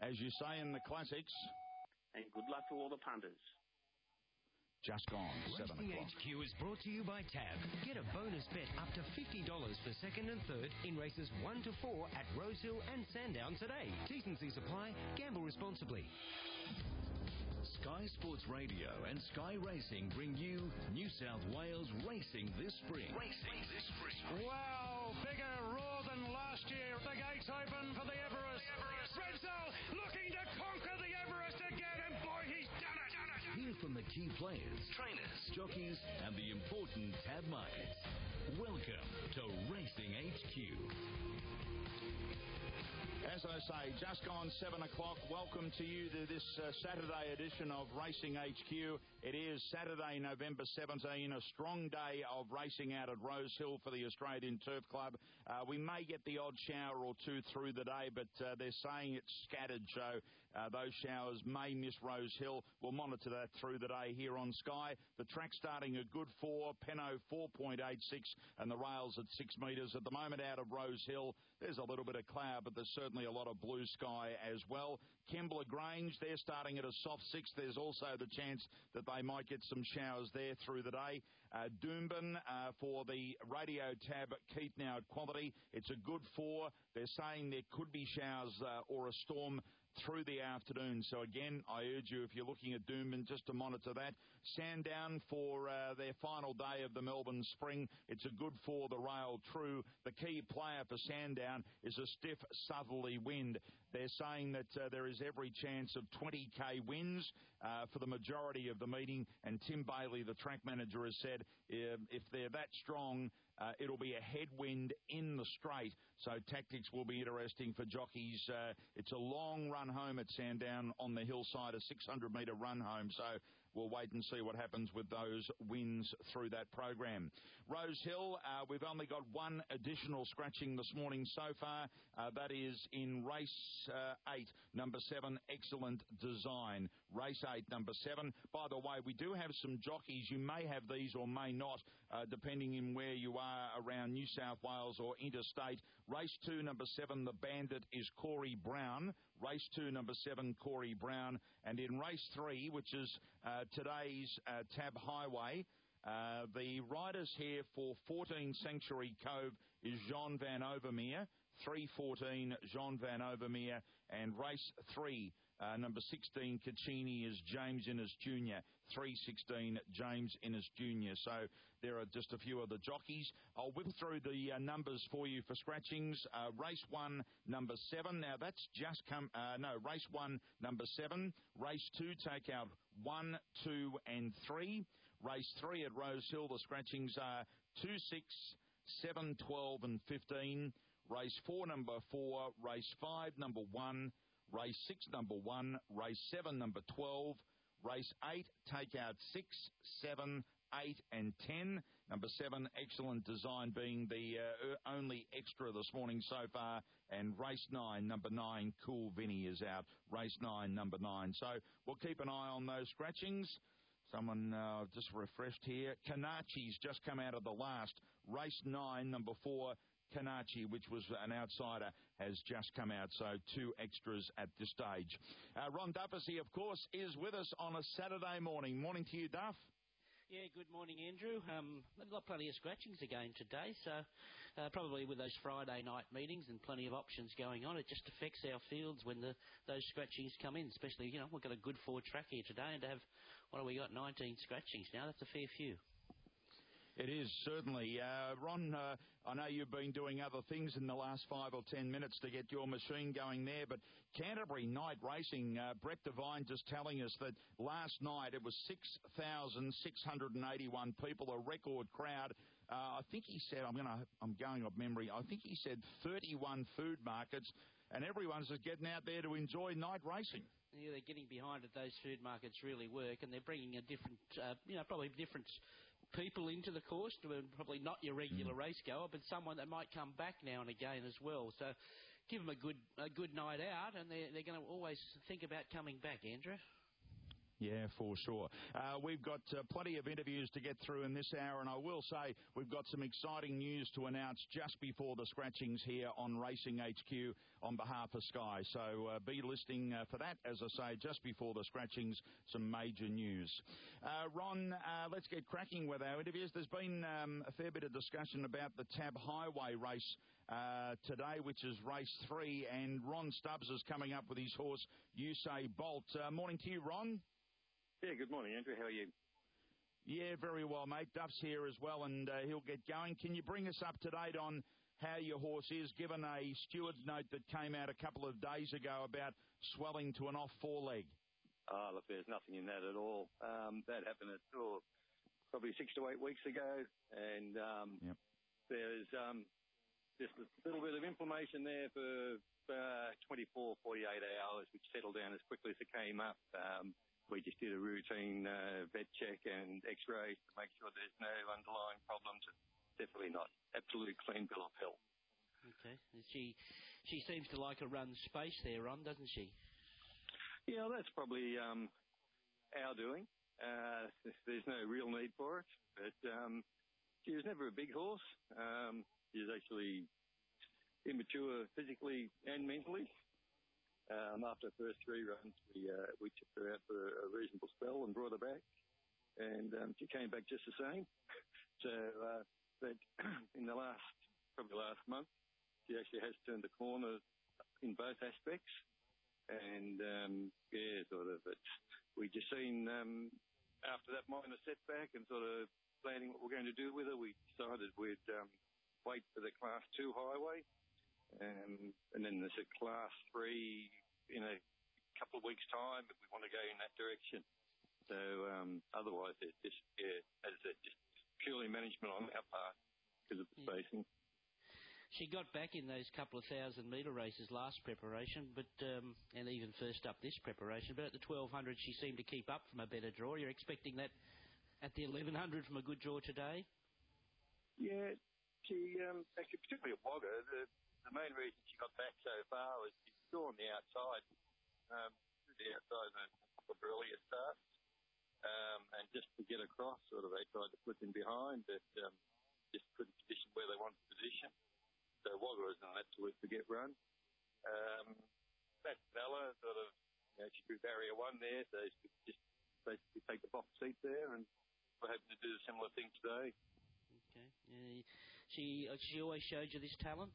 as you say in the classics. And good luck to all the punters. Just gone, 7 Racing o'clock. HQ is brought to you by TAB. Get a bonus bet up to $50 for second and third in races 1 to 4 at Rosehill and Sandown today. T's and C's apply. Gamble responsibly. Sky Sports Radio and Sky Racing bring you New South Wales racing this spring. Wow, bigger roar than last year. The gates open for the Everest. Redzel looking to conquer the Everest again, and boy, he's done it. Hear from the key players, trainers, jockeys, and the important tab markets. Welcome to Racing HQ. As I say, just gone 7 o'clock. Welcome to you to this Saturday edition of Racing HQ. It is Saturday, November 17, a strong day of racing out at Rosehill for the Australian Turf Club. We may get the odd shower or two through the day, but they're saying it's scattered, so those showers may miss Rosehill. We'll monitor that through the day here on Sky. The track starting a good 4, Penno 4.86, and the rails at 6 metres. At the moment out of Rosehill, there's a little bit of cloud, but there's certainly a lot of blue sky as well. Kembla Grange, they're starting at a soft 6. There's also the chance that they might get some showers there through the day. Doomben for the radio tab, Keith now at quality. It's a good 4. They're saying there could be showers or a storm through the afternoon. So again, I urge you, if you're looking at Doomben, just to monitor that. Sandown for their final day of the Melbourne Spring. It's a good 4, the rail true. The key player for Sandown is a stiff southerly wind. They're saying that there is every chance of 20k winds for the majority of the meeting, and Tim Bailey, the track manager, has said if they're that strong, it'll be a headwind in the straight, so tactics will be interesting for jockeys. It's a long run home at Sandown on the hillside, a 600-metre run home, so we'll wait and see what happens with those winds through that program. Rosehill, we've only got one additional scratching this morning so far. That is in race 8, number 7, Excellent Design. Race 8, number 7. By the way, we do have some jockeys. You may have these or may not, depending on where you are around New South Wales or interstate. Race 2, number 7, the Bandit, is Corey Brown. Race 2, number 7, Corey Brown. And in race 3, which is today's Tab Highway, the riders here for 14 Sanctuary Cove is Jean Van Overmeer. 3:14, Jean Van Overmeer, and race 3, number 16, Caccini, is James Innes Jr. 3:16, James Innes Jr. So there are just a few of the jockeys. I'll whip through the numbers for you for scratchings. Race 1, number 7. Now that's just come. Race 1, number 7. Race 2, take out 1, 2, and 3. Race 3 at Rosehill, the scratchings are 2, 6, 7, 12, and 15. Race 4, number 4. Race 5, number 1. Race 6, number 1. Race 7, number 12. Race 8, take out 6, 7, 8, and 10. Number 7, Excellent Design, being the only extra this morning so far. And race 9, number 9, Cool Vinny, is out. Race 9, number 9. So we'll keep an eye on those scratchings. Someone just refreshed here. Kanachi's just come out of the last. Race 9, number 4, Kanachi, which was an outsider, has just come out, so 2 extras at this stage. Ron Duffy, of course, is with us on a Saturday morning. Morning to you, Duff. Yeah, good morning, Andrew. We've got plenty of scratchings again today, so probably with those Friday night meetings and plenty of options going on, it just affects our fields when those scratchings come in, especially, we've got a good 4 track here today, and to have, 19 scratchings now, that's a fair few. It is, certainly. Ron, I know you've been doing other things in the last 5 or 10 minutes to get your machine going there, but Canterbury night racing, Brett Devine just telling us that last night it was 6,681 people, a record crowd. I think he said, I'm going off memory, I think he said 31 food markets, and everyone's just getting out there to enjoy night racing. Yeah, they're getting behind it. Those food markets really work, and they're bringing a different, probably different people into the course, probably not your regular race goer, but someone that might come back now and again as well. So give them a good night out, and they're going to always think about coming back, Andrew. Yeah, for sure. We've got plenty of interviews to get through in this hour, and I will say we've got some exciting news to announce just before the scratchings here on Racing HQ on behalf of Sky. So be listening for that. As I say, just before the scratchings, some major news. Ron, let's get cracking with our interviews. There's been a fair bit of discussion about the Tab Highway race today, which is race 3, and Ron Stubbs is coming up with his horse, Usain Bolt. Morning to you, Ron. Yeah, good morning, Andrew. How are you? Yeah, very well, mate. Duff's here as well, and he'll get going. Can you bring us up to date on how your horse is, given a steward's note that came out a couple of days ago about swelling to an off foreleg? Oh, look, there's nothing in that at all. That happened probably 6 to 8 weeks ago, and there's just a little bit of inflammation there for 24, 48 hours, which settled down as quickly as it came up. We just did a routine vet check and x-rays to make sure there's no underlying problems. Definitely not. Absolutely clean bill of health. Okay. She seems to like a run space there, Ron, doesn't she? Yeah, that's probably our doing. There's no real need for it. But she was never a big horse. She was actually immature physically and mentally. After the first 3 runs, we took her out for a reasonable spell and brought her back, and she came back just the same. So, but in the last month, she actually has turned the corner in both aspects, and we just seen after that minor setback and sort of planning what we're going to do with her, we decided we'd wait for the Class 2 highway. And then there's a Class 3 in a couple of weeks' time if we want to go in that direction. So otherwise, it's just, as I said, just purely management on our part because of the spacing. She got back in those couple of 1,000-metre races last preparation, but and even first up this preparation. But at the 1,200, she seemed to keep up from a better draw. You're expecting that at the 1,100 from a good draw today? Yeah, she actually, particularly at Wagga, the main reason she got back so far was she's still on the outside, through the outside in a couple of earlier starts, and just to get across, sort of they tried to put in behind, but just couldn't position where they wanted to position. So Wagga was an absolute forget run. That Bella sort of, she drew barrier 1 there, so she could just basically take the box seat there, and we're hoping to do a similar thing today. Okay. She always showed you this talent?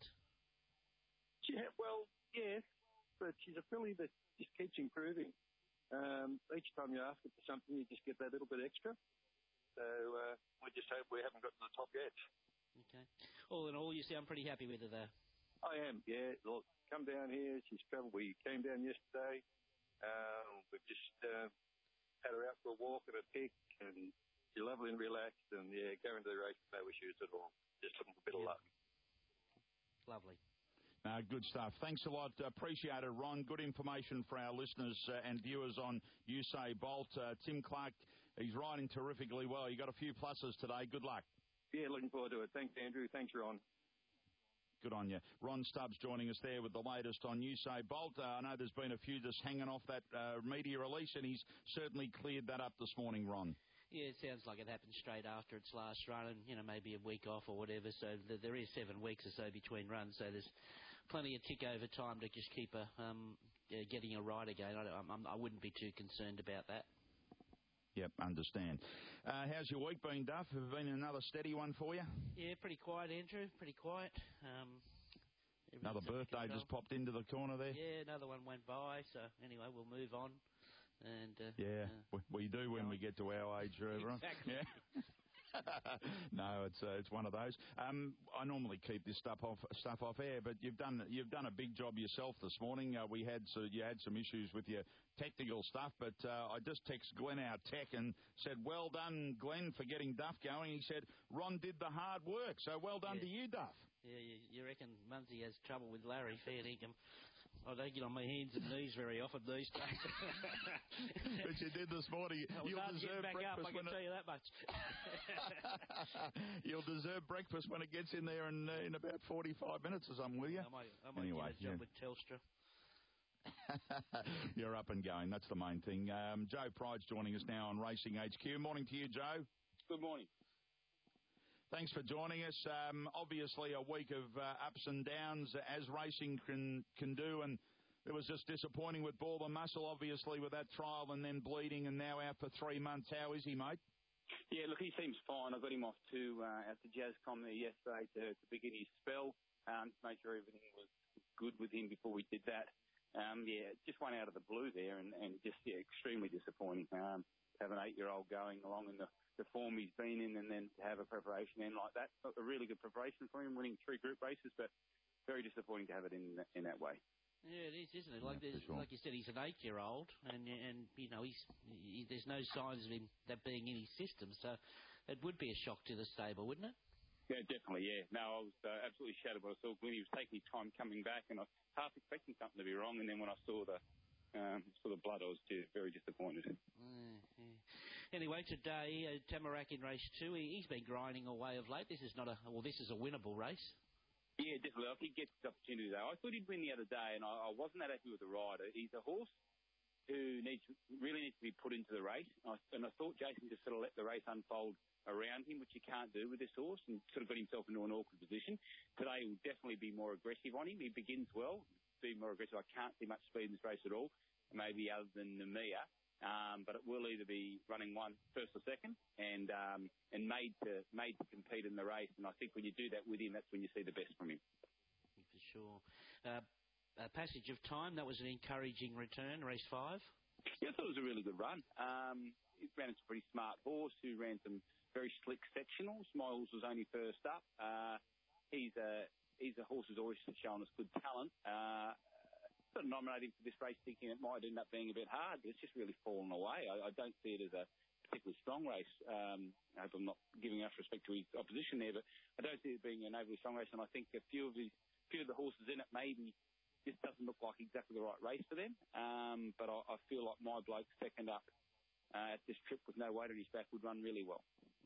Well, yes, but she's a filly that just keeps improving. Each time you ask her for something, you just get that little bit extra. So we just hope we haven't got to the top yet. Okay. All in all, you sound pretty happy with her, though. I am, yeah. Look, come down here. She's travelled. We came down yesterday. We've just had her out for a walk and a pick, and she's lovely and relaxed. And, yeah, going to the race, no issues at all. Just looking for a bit of luck. Lovely. Good stuff. Thanks a lot. Appreciate it, Ron. Good information for our listeners and viewers on Usain Bolt. Tim Clark, he's riding terrifically well. You got a few pluses today. Good luck. Yeah, looking forward to it. Thanks, Andrew. Thanks, Ron. Good on you. Ron Stubbs joining us there with the latest on Usain Bolt. I know there's been a few just hanging off that media release, and he's certainly cleared that up this morning, Ron. Yeah, it sounds like it happened straight after its last run and, maybe a week off or whatever. So there is 7 weeks or so between runs. So there's plenty of tick over time to just keep her getting her right again. I wouldn't be too concerned about that. Yep, understand. How's your week been, Duff? Have it been another steady one for you? Yeah, pretty quiet, Andrew. Pretty quiet. Another birthday just popped into the corner there? Yeah, another one went by. So anyway, we'll move on. And we do when we get to our age, everyone. Exactly. Yeah. No, it's one of those. I normally keep this stuff off air, but you've done a big job yourself this morning. You had some issues with your technical stuff, but I just texted Glenn, our tech, and said, "Well done, Glenn, for getting Duff going." He said, "Ron did the hard work, so well done to you, Duff." Yeah, you reckon Munsey has trouble with Larry? Fair dinkum. I don't get on my hands and knees very often these days. But you did this morning. You'll deserve breakfast. I can tell you that much. You'll deserve breakfast when it gets in there in about 45 minutes or something, will you? I might get a job with Telstra. You're up and going. That's the main thing. Joe Pride's joining us now on Racing HQ. Morning to you, Joe. Good morning. Thanks for joining us. Obviously, a week of ups and downs, as racing can do, and it was just disappointing with Ball the Muscle, obviously, with that trial and then bleeding and now out for 3 months. How is he, mate? Yeah, look, he seems fine. I got him off to out to Jazzcom there yesterday to begin his spell, to make sure everything was good with him before we did that. Just one out of the blue there and just extremely disappointing. To have an 8-year-old going along in the form he's been in and then to have a preparation end like that. A really good preparation for him, winning 3 group races, but very disappointing to have it in that way. Yeah, it is, isn't it? Like you said, he's an 8-year-old, and you know there's no signs of him that being in his system. So it would be a shock to the stable, wouldn't it? Yeah, definitely. Yeah. No, I was absolutely shattered when I saw Glenn. He was taking his time coming back, and I was half expecting something to be wrong. And then when I saw the blood, I was very disappointed. Anyway, today Tamarak in race 2. He's been grinding away of late. This is a winnable race. Yeah, definitely. I think he gets the opportunity, though. I thought he'd win the other day, and I wasn't that happy with the rider. He's a horse who really needs to be put into the race. And I thought Jason just sort of let the race unfold around him, which you can't do with this horse, and sort of got himself into an awkward position. Today will definitely be more aggressive on him. He begins well, be more aggressive. I can't see much speed in this race at all, maybe other than Namia. But it will either be running one first or second, and made to compete in the race. And I think when you do that with him, that's when you see the best from him. For sure. Passage of Time, that was an encouraging return, race 5. Yeah, I thought it was a really good run. He ran a pretty smart horse who ran some very slick sectionals. My horse was only first up. He's a horse who's always shown us good talent. Sort of nominating for this race, thinking it might end up being a bit hard, but it's just really fallen away. I don't see it as a particularly strong race. I hope I'm not giving enough respect to his opposition there, but I don't see it being an overly strong race, and I think a few of the horses in it maybe just doesn't look like exactly the right race for them. But I feel like My Bloke second up at this trip with no weight on his back would run really well.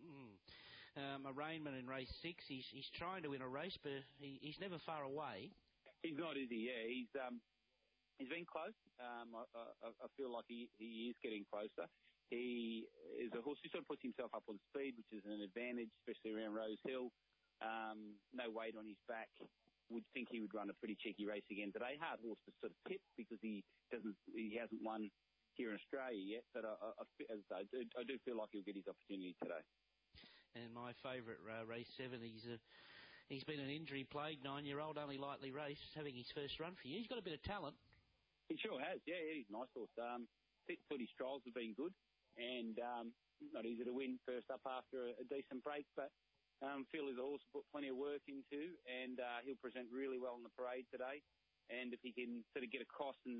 Arraignment in race 6, he's trying to win a race, but he's never far away. He's not, is he? Yeah, he's been close. I feel like he is getting closer. He is a horse who sort of puts himself up on speed, which is an advantage, especially around Rose Hill. No weight on his back. Would think he would run a pretty cheeky race again today. Hard horse to sort of tip because he hasn't won here in Australia yet. But I do feel like he'll get his opportunity today. And my favourite race 7, he's been an injury-plagued 9-year-old, only lightly raced, having his first run for you. He's got a bit of talent. He sure has. Yeah, he's a nice horse. Thought his trials have been good, and not easy to win first up after a decent break, but feel as a horse will put plenty of work into, and he'll present really well in the parade today. And if he can sort of get across and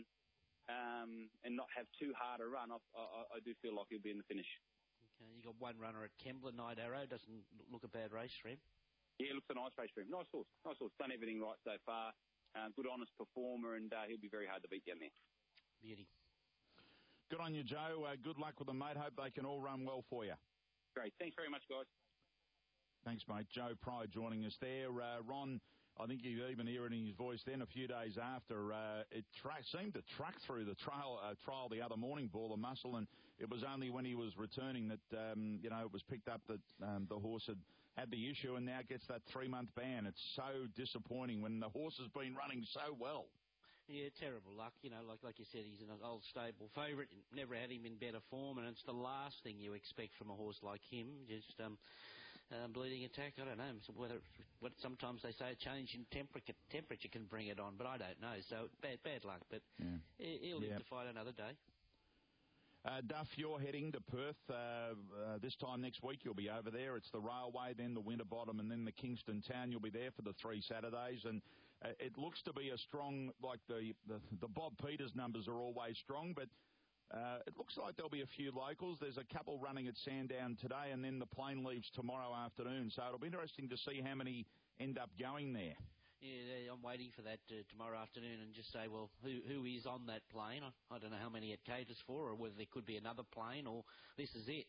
not have too hard a run, I do feel like he'll be in the finish. Okay, you got one runner at Kembla, Night Arrow. Doesn't look a bad race for him. Yeah, it looks a nice race for him. Nice horse. Done everything right so far. Good, honest performer, and he'll be very hard to beat down there. Beauty. Good on you, Joe. Good luck with them, mate. Hope they can all run well for you. Great. Thanks very much, guys. Thanks, mate. Joe Pride joining us there. Ron, I think you even hear it in his voice then a few days after. It seemed to track through the trial the other morning, Ball the Muscle, and it was only when he was returning that, it was picked up that the horse had the issue and now gets that 3-month ban. It's so disappointing when the horse has been running so well. Yeah, terrible luck. Like you said, he's an old stable favourite. Never had him in better form, and it's the last thing you expect from a horse like him. Just bleeding attack. I don't know what sometimes they say a change in temperature can bring it on, but I don't know. So bad luck. But he'll live to fight another day. Duff, you're heading to Perth this time next week. You'll be over there. It's the Railway, then the Winterbottom, and then the Kingston Town. You'll be there for the 3 Saturdays, and it looks to be a strong, like the Bob Peters numbers are always strong, but it looks like there'll be a few locals. There's a couple running at Sandown today, and then the plane leaves tomorrow afternoon. So it'll be interesting to see how many end up going there. Yeah, I'm waiting for that tomorrow afternoon and just say, well, who is on that plane? I don't know how many it caters for, or whether there could be another plane, or this is it.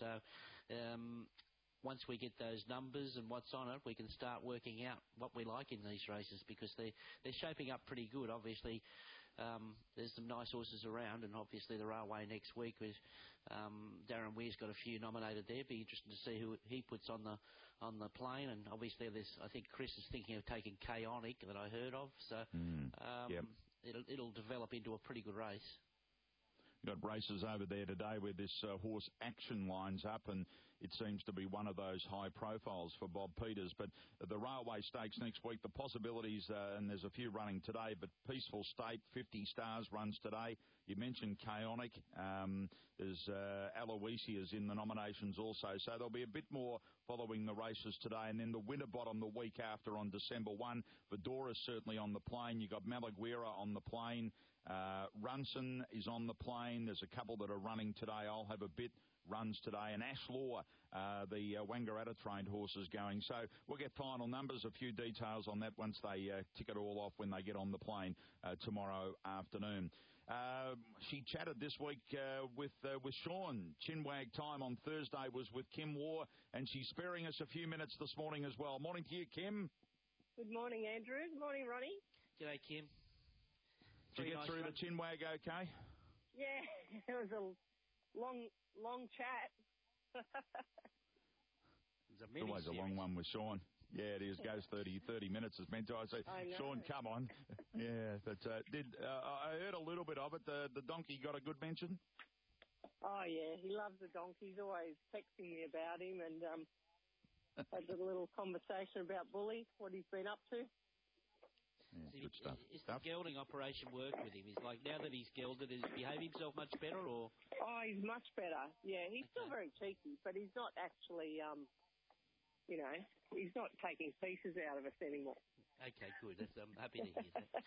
Once we get those numbers and what's on it, we can start working out what we like in these races, because they're shaping up pretty good. Obviously, there's some nice horses around, and obviously the Railway next week with Darren Weir's got a few nominated there. Be interesting to see who he puts on the plane, and obviously I think Chris is thinking of taking Chaonic that I heard of, so it'll develop into a pretty good race. Got races over there today where this horse Action lines up, and it seems to be one of those high profiles for Bob Peters. But the Railway Stakes next week, the possibilities, and there's a few running today, but Peaceful State, 50 Stars runs today. You mentioned Chaonic. There's Aloysius in the nominations also. So there'll be a bit more following the races today. And then the Winterbottom the week after on December 1. Fedora's certainly on the plane. You've got Malaguera on the plane. Runson is on the plane. There's a couple that are running today. I'll have a bit runs today. And Ash Law, the Wangaratta trained horses going. So we'll get final numbers, a few details on that once they tick it all off when they get on the plane tomorrow afternoon. She chatted this week with Sean. Chinwag time on Thursday was with Kim Waugh, and she's sparing us a few minutes this morning as well. Morning to you, Kim. Good morning, Andrew. Good morning, Ronnie. G'day, Kim. Did you get through the Chinwag okay? Yeah, it was a long chat. It's always a long one with Sean. Yeah, it is. Goes 30 minutes as meant to. I say, Sean, come on. Yeah, but I heard a little bit of it. The donkey got a good mention? Oh, yeah, he loves the donkey. He's always texting me about him, and had a little conversation about Bully, what he's been up to. Yeah, good stuff. Is the gelding operation work with him? Is like now that he's gelded, does he behave himself much better, or? Oh, he's much better. Yeah, he's still very cheeky, but he's not actually, he's not taking pieces out of us anymore. Okay, good. I'm happy to hear that.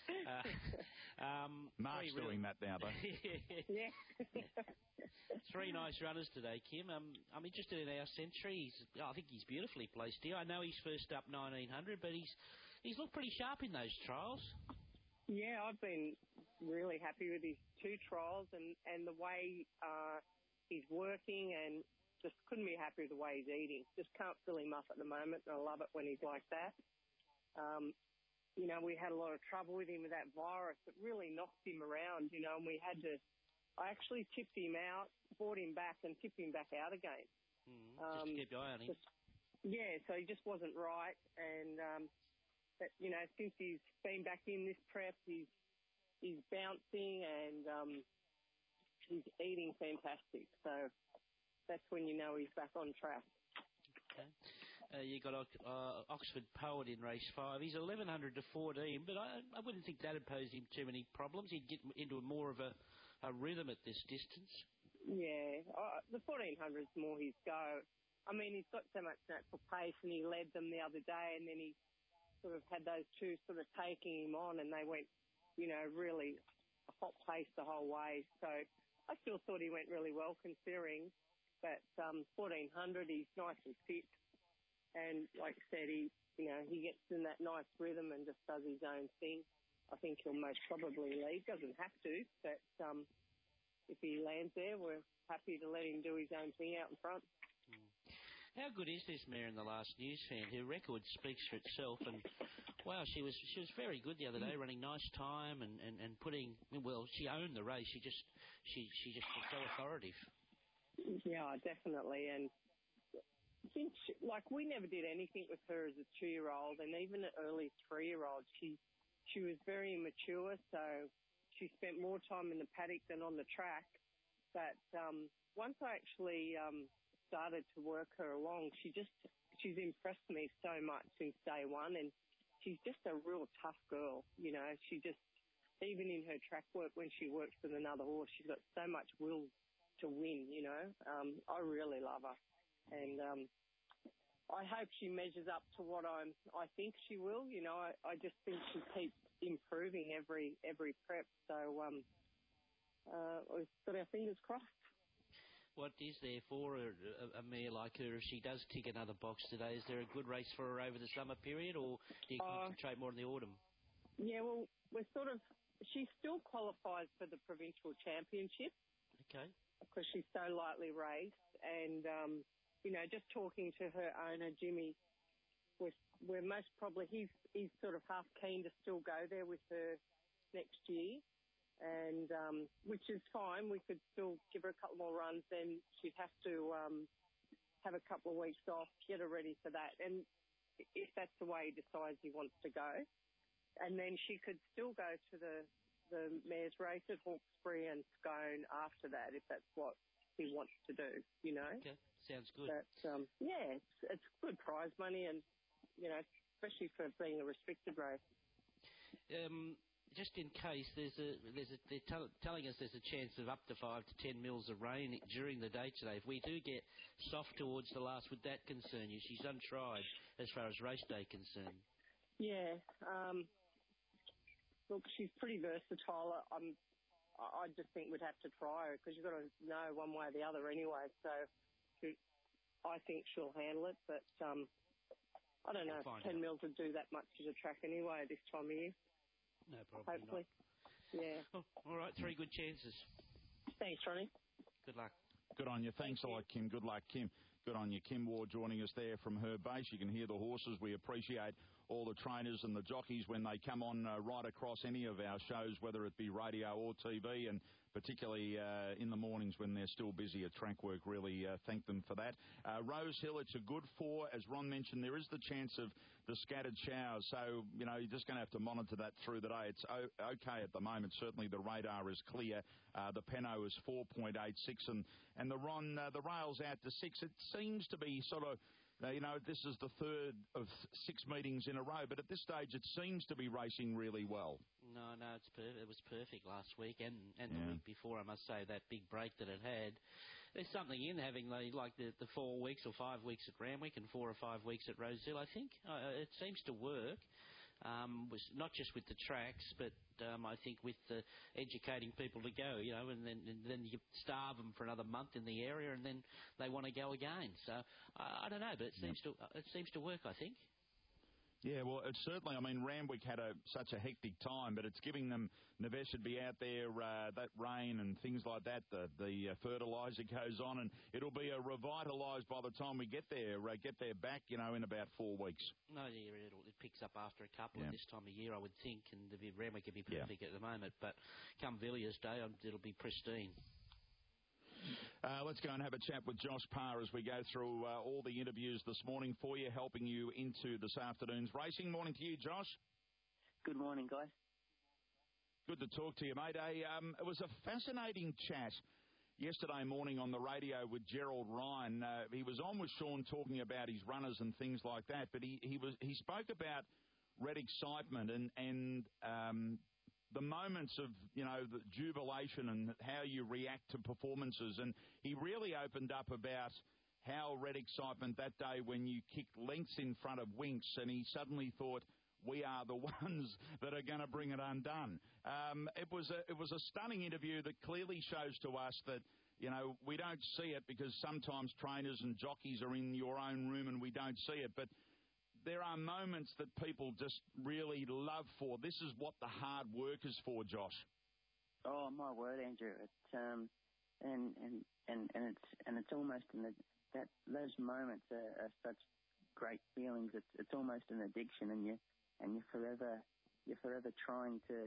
Mark's doing that now, though. Yeah. Three nice runners today, Kim. I'm interested in our Century. I think he's beautifully placed here. I know he's first up 1900, but he's looked pretty sharp in those trials. Yeah, I've been really happy with his two trials and the way he's working, and just couldn't be happy with the way he's eating. Just can't fill him up at the moment, and I love it when he's like that. We had a lot of trouble with him with that virus. It really knocked him around, and I actually tipped him out, brought him back, and tipped him back out again. Just to keep your eye on him. So he just wasn't right, and but, since he's been back in this prep, he's bouncing and he's eating fantastic. So that's when you know he's back on track. Okay. You got Oxford Poet in race 5. He's 1100 to 14, but I wouldn't think that would pose him too many problems. He'd get into more of a rhythm at this distance. Yeah, the 1400's more his go. I mean, he's got so much natural pace, and he led them the other day, and then he sort of had those two sort of taking him on, and they went, really a hot pace the whole way. So I still thought he went really well considering, but 1400, he's nice and fit, and like I said, he gets in that nice rhythm and just does his own thing. I think he'll most probably lead. Doesn't have to, but if he lands there, we're happy to let him do his own thing out in front. How good is this mare in the last news fan? Her record speaks for itself, and wow, she was very good the other day, running nice time and putting. Well, she owned the race. She just was so authoritative. Yeah, definitely. And since we never did anything with her as a 2-year-old, and even an early 3-year-old, she was very immature, so she spent more time in the paddock than on the track. But once I actually started to work her along, she's impressed me so much since day one, and she's just a real tough girl. She just, even in her track work when she works with another horse, she's got so much will to win. I really love her, and I hope she measures up to what I think she will. I just think she keeps improving every prep, so we've got our fingers crossed. What is there for a mare like her if she does tick another box today? Is there a good race for her over the summer period, or do you concentrate more in the autumn? Yeah, well, she still qualifies for the provincial championship. Okay. Because she's so lightly raced, and just talking to her owner Jimmy, we're most probably he's sort of half keen to still go there with her next year, and which is fine. We could still give her a couple more runs. Then she'd have to have a couple of weeks off, get her ready for that. And if that's the way he decides he wants to go, and then she could still go to the mares race at Hawkesbury and Scone after that, if that's what he wants to do, you know. Okay, sounds good. But, it's good prize money, and, you know, especially for being a restricted race. Just in case, they're telling us there's a chance of up to 5 to 10 mils of rain during the day today. If we do get soft towards the last, would that concern you? She's untried as far as race day concerned. Yeah. Look, she's pretty versatile. I just think we'd have to try her because you've got to know one way or the other anyway. So I think she'll handle it, but I don't know if 10 mils would do that much to the track anyway this time of year. No problem. Hopefully. Not. Yeah. Oh, all right, 3 good chances. Thanks, Ronnie. Good luck. Good on you. Thanks a lot, Kim. Good luck, Kim. Good on you. Kim Ward joining us there from her base. You can hear the horses. We appreciate all the trainers and the jockeys when they come on right across any of our shows, whether it be radio or TV, and particularly in the mornings when they're still busy at track work. Really thank them for that. Rose Hill, it's a good 4. As Ron mentioned, there is the chance of the scattered showers, so, you know, you're just going to have to monitor that through the day. It's okay at the moment. Certainly the radar is clear. The Penno is 4.86, and the rail's out to 6. It seems to be sort of, you know, this is the 3rd of 6 meetings in a row, but at this stage it seems to be racing really well. No, it's perfect. It was perfect last week and the week before, I must say, that big break that it had. There's something in having the 4 weeks or 5 weeks at Randwick and 4 or 5 weeks at Rosehill, I think. It seems to work. Not just with the tracks, but I think with educating people to go, you know, and then you starve them for another month in the area, and then they want to go again. So I don't know, but it seems to work, I think. Yeah, well, it's certainly, I mean, Randwick had such a hectic time, but it's giving them, Navesh should be out there, that rain and things like that, the fertiliser goes on, and it'll be revitalised by the time we get there back, you know, in about 4 weeks. No, yeah, it picks up after a couple at this time of year, I would think, and Randwick would be perfect at the moment, but come Villiers Day, it'll be pristine. Let's go and have a chat with Josh Parr as we go through all the interviews this morning for you, helping you into this afternoon's racing. Morning to you, Josh. Good morning, guys. Good to talk to you, mate. It was a fascinating chat yesterday morning on the radio with Gerald Ryan. He was on with Sean talking about his runners and things like that, but he spoke about Red Excitement and the moments of, you know, the jubilation and how you react to performances. And he really opened up about how Red Excitement that day when you kicked lengths in front of Winx, and he suddenly thought, we are the ones that are going to bring it undone. It was a stunning interview that clearly shows to us that, you know, we don't see it because sometimes trainers and jockeys are in your own room and we don't see it. But there are moments that people just really love for. This is what the hard work is for, Josh. Oh, my word, Andrew! It's and it's almost those moments are such great feelings. It's almost an addiction, and you're forever trying to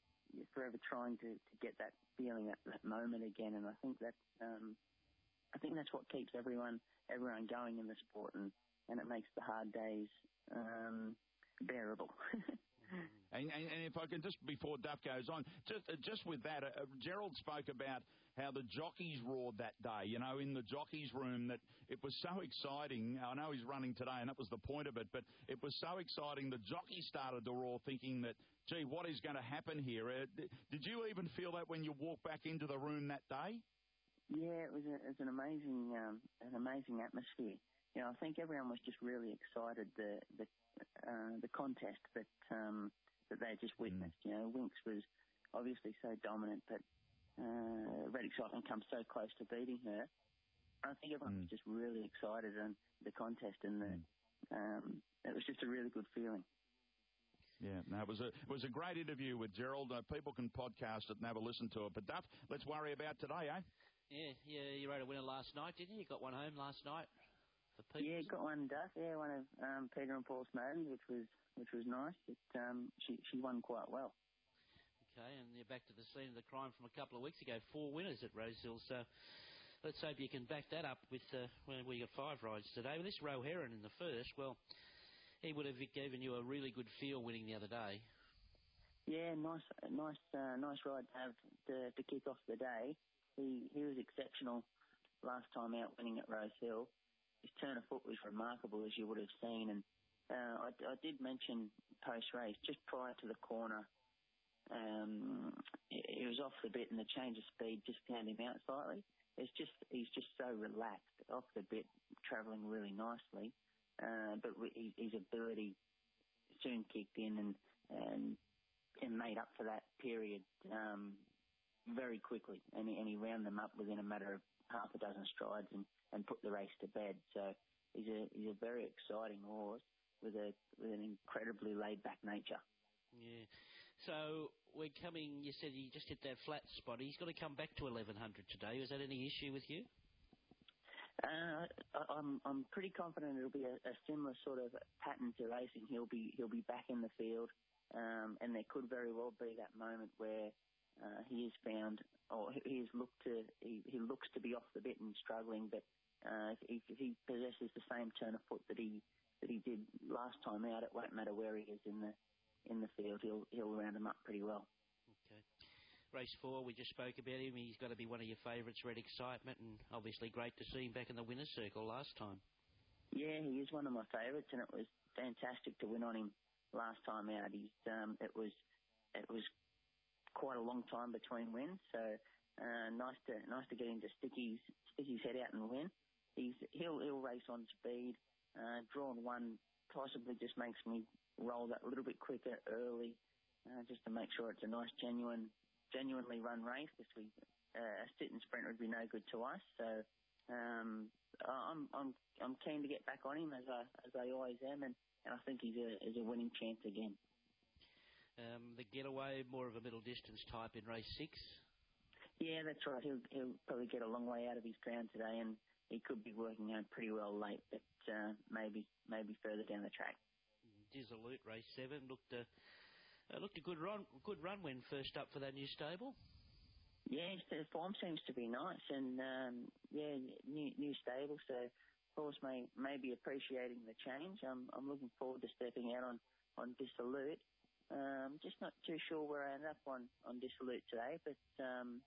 get that feeling, that moment again. And I think that's what keeps everyone going in the sport, and it makes the hard days bearable. And if I can, just before Duff goes on, just with that, Gerald spoke about how the jockeys roared that day, you know, in the jockeys' room, that it was so exciting. I know he's running today, and that was the point of it, but it was so exciting the jockeys started to roar, thinking that, gee, what is going to happen here? Did you even feel that when you walked back into the room that day? Yeah, it was an amazing atmosphere. You know, I think everyone was just really excited the contest that they just witnessed. You know, Winx was obviously so dominant, but Red Excitement comes so close to beating her. I think everyone was just really excited in the contest, and it was just a really good feeling. Yeah, no, it was a great interview with Gerald. People can podcast it and have a listen to it. But Duff, let's worry about today, eh? Yeah, you rode a winner last night, didn't you? You got one home last night. Yeah, got one, Duff. Yeah, one of Peter and Paul Snowden, which was nice. She won quite well. Okay, and you're back to the scene of the crime from a couple of weeks ago. 4 winners at Rosehill, so let's hope you can back that up with we got 5 rides today. With this Roe Heron in the first, well, he would have given you a really good feel winning the other day. Yeah, nice ride to have to kick off the day. He was exceptional last time out winning at Rosehill. His turn of foot was remarkable, as you would have seen. And I did mention post-race, just prior to the corner, he was off the bit and the change of speed just found him out slightly. He's just so relaxed off the bit, travelling really nicely. But his ability soon kicked in and made up for that period very quickly. And he rounded them up within a matter of half a dozen strides and put the race to bed. So he's a very exciting horse with an incredibly laid-back nature. Yeah. So we're coming, you said he just hit that flat spot. He's got to come back to 1100 today. Was that any issue with you? I'm pretty confident it'll be a similar sort of pattern to racing. He'll be back in the field, and there could very well be that moment where he is found, or he looks to be off the bit and struggling. But if he possesses the same turn of foot that he did last time out, it won't matter where he is in the field. He'll round him up pretty well. Okay. Race 4, we just spoke about him. He's got to be one of your favourites, Red Excitement, and obviously great to see him back in the winner's circle last time. Yeah, he is one of my favourites, and it was fantastic to win on him last time out. It was quite a long time between wins, so nice to get him to stick his head out and win. He'll race on speed. Drawn 1 possibly just makes me roll that a little bit quicker early, just to make sure it's a nice genuinely run race. This week, a sit and sprint would be no good to us. So I'm keen to get back on him as I always am, and I think he's a winning chance again. The Getaway, more of a middle distance type in race 6. Yeah, that's right. He'll probably get a long way out of his ground today, and he could be working out pretty well late, but maybe further down the track. Dissolute, race 7, looked a good run when first up for that new stable. Yeah, the form seems to be nice, and new stable, so horse may be appreciating the change. I'm looking forward to stepping out on Dissolute. Just not too sure where I end up on Dissolute today, but I'm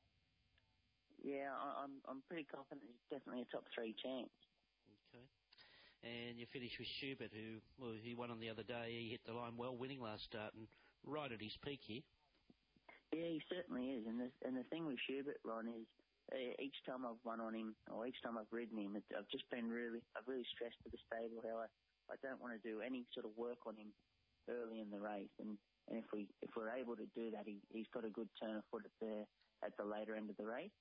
pretty confident he's definitely a top 3 chance. Okay. And you finish with Schubert, he won on the other day. He hit the line well, winning last start and right at his peak here. Yeah, he certainly is. And the thing with Schubert, Ron, is each time I've won on him, or each time I've ridden him, I've really stressed to the stable how I don't want to do any sort of work on him early in the race. And if we're able to do that, he's got a good turn of foot at the later end of the race.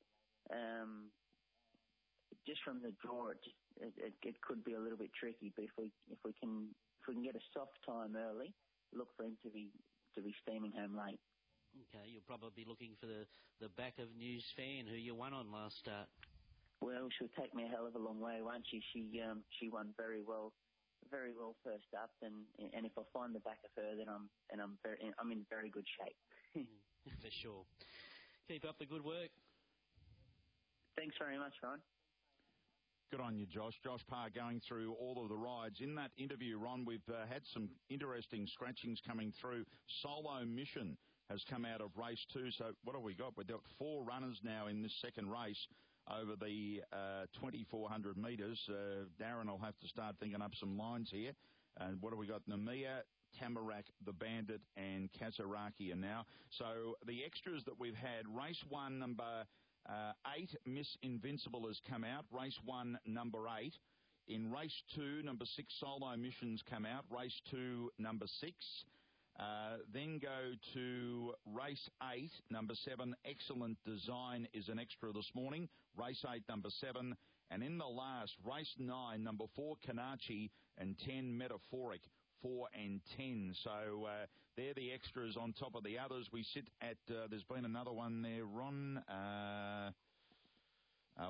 Just from the draw, it could be a little bit tricky. But if we can get a soft time early, look for him to be steaming home late. Okay, you'll probably be looking for the back of News Fan, who you won on last start. Well, she'll take me a hell of a long way, won't she? She won very well first up, and if I find the back of her, then I'm in very good shape. For sure. Keep up the good work. Thanks very much, Ron. Good on you, Josh. Josh Parr going through all of the rides. In that interview, Ron, we've had some interesting scratchings coming through. Solo Mission has come out of race 2. So what have we got? We've got 4 runners now in this second race over the 2,400 metres. Darren will have to start thinking up some lines here. And what have we got? Namia, Tamarak, the Bandit, and Kazaraki are now. So the extras that we've had, race 1, number 8, Miss Invincible has come out. Race 1, number 8. In race 2, number 6, Solo Missions come out. Race 2, number 6. Then go to race 8, number 7, Excellent Design is an extra this morning. Race 8, number 7. And in the last, race 9, number 4, Kanachi, and 10, Metaphoric, 4 and 10. So they're the extras on top of the others. We sit at, there's been another one there, Ron.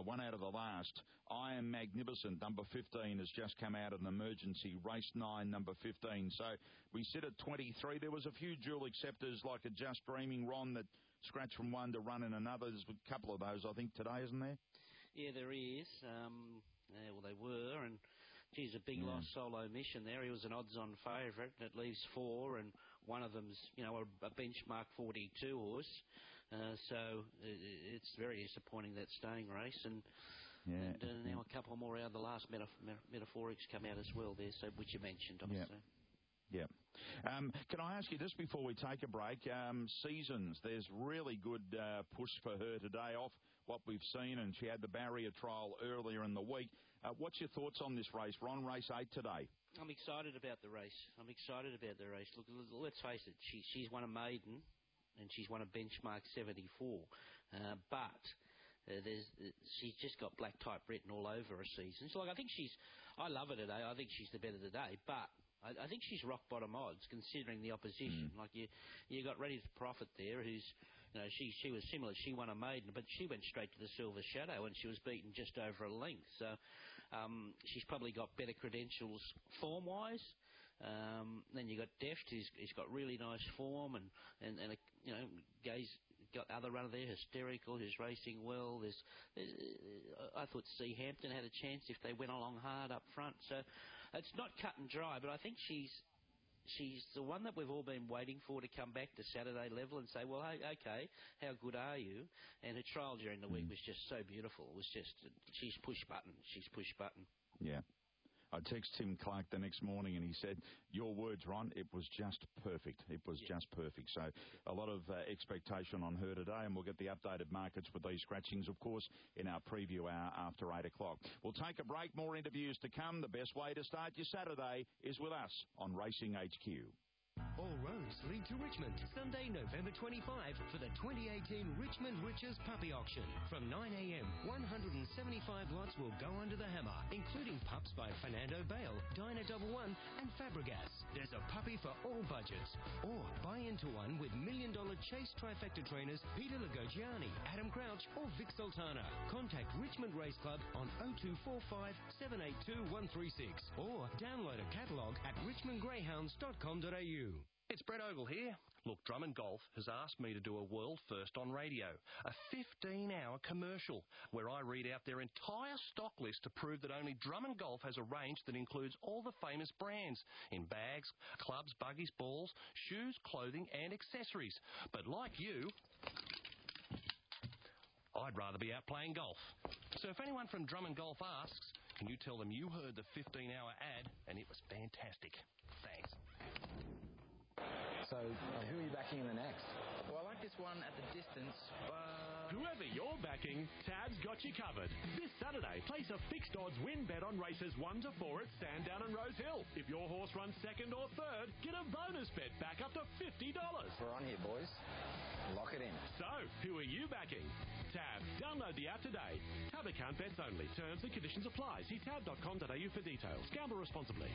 one out of the last. I Am Magnificent, number 15, has just come out of an emergency. Race 9, number 15. So we sit at 23. There was a few dual acceptors like a Just Dreaming, Ron, that scratched from one to run in another. There's a couple of those, I think, today, isn't there? Yeah, there is. Well, they were, and geez, a big loss solo mission there. He was an odds-on favourite, and it leaves 4, and one of them's, a benchmark 42 horse. So it's very disappointing, that staying race, and now a couple more out of the last Metaphorics come out as well there, so which you mentioned, obviously. Yeah. Can I ask you, just before we take a break, Seasons, there's really good push for her today off what we've seen, and she had the barrier trial earlier in the week. What's your thoughts on this race, Ron? Race 8 today. I'm excited about the race. Look, let's face it, she's won a maiden, and she's won a benchmark 74. But she's just got black type written all over her season. So, I love her today. I think she's the better today, but I think she's rock bottom odds considering the opposition. Like you got Ready to Profit there, who's she was similar. She won a maiden, but she went straight to the Silver Shadow and she was beaten just over a length. So she's probably got better credentials form wise. Then you got Deft, who's got really nice form, and Gay's got other runner there, Hysterical, who's racing well. I thought Sea Hampton had a chance if they went along hard up front. So it's not cut and dry, but I think she's the one that we've all been waiting for to come back to Saturday level and say, well, hey, okay, how good are you? And her trial during the week was just so beautiful. It was just, she's push button. Yeah. I texted Tim Clark the next morning and he said, your words, Ron, it was just perfect. Just perfect. So a lot of expectation on her today, and we'll get the updated markets with these scratchings, of course, in our preview hour after 8 o'clock. We'll take a break. More interviews to come. The best way to start your Saturday is with us on Racing HQ. All roads lead to Richmond. Sunday, November 25 for the 2018 Richmond Riches Puppy Auction. From 9 a.m, 175 lots will go under the hammer, including pups by Fernando Bale, Dyna Double One and Fabregas. There's a puppy for all budgets. Or buy into one with $1 million Chase Trifecta trainers Peter Lagogiani, Adam Crouch or Vic Sultana. Contact Richmond Race Club on 0245 782 136 or download a catalogue at richmondgreyhounds.com.au. It's Brett Ogle here. Look, Drummond Golf has asked me to do a world first on radio, a 15-hour commercial where I read out their entire stock list to prove that only Drummond Golf has a range that includes all the famous brands in bags, clubs, buggies, balls, shoes, clothing and accessories. But like you, I'd rather be out playing golf. So if anyone from Drummond Golf asks, can you tell them you heard the 15-hour ad and it was fantastic? Thanks. So, who are you backing in the next? Well, I like this one at the distance, but... Whoever you're backing, Tab's got you covered. This Saturday, place a fixed odds win bet on races 1 to 4 at Sandown and Rose Hill. If your horse runs second or third, get a bonus bet back up to $50. We're on here, boys. Lock it in. So, who are you backing? Tab. Download the app today. Tab account bets only. Terms and conditions apply. See tab.com.au for details. Gamble responsibly.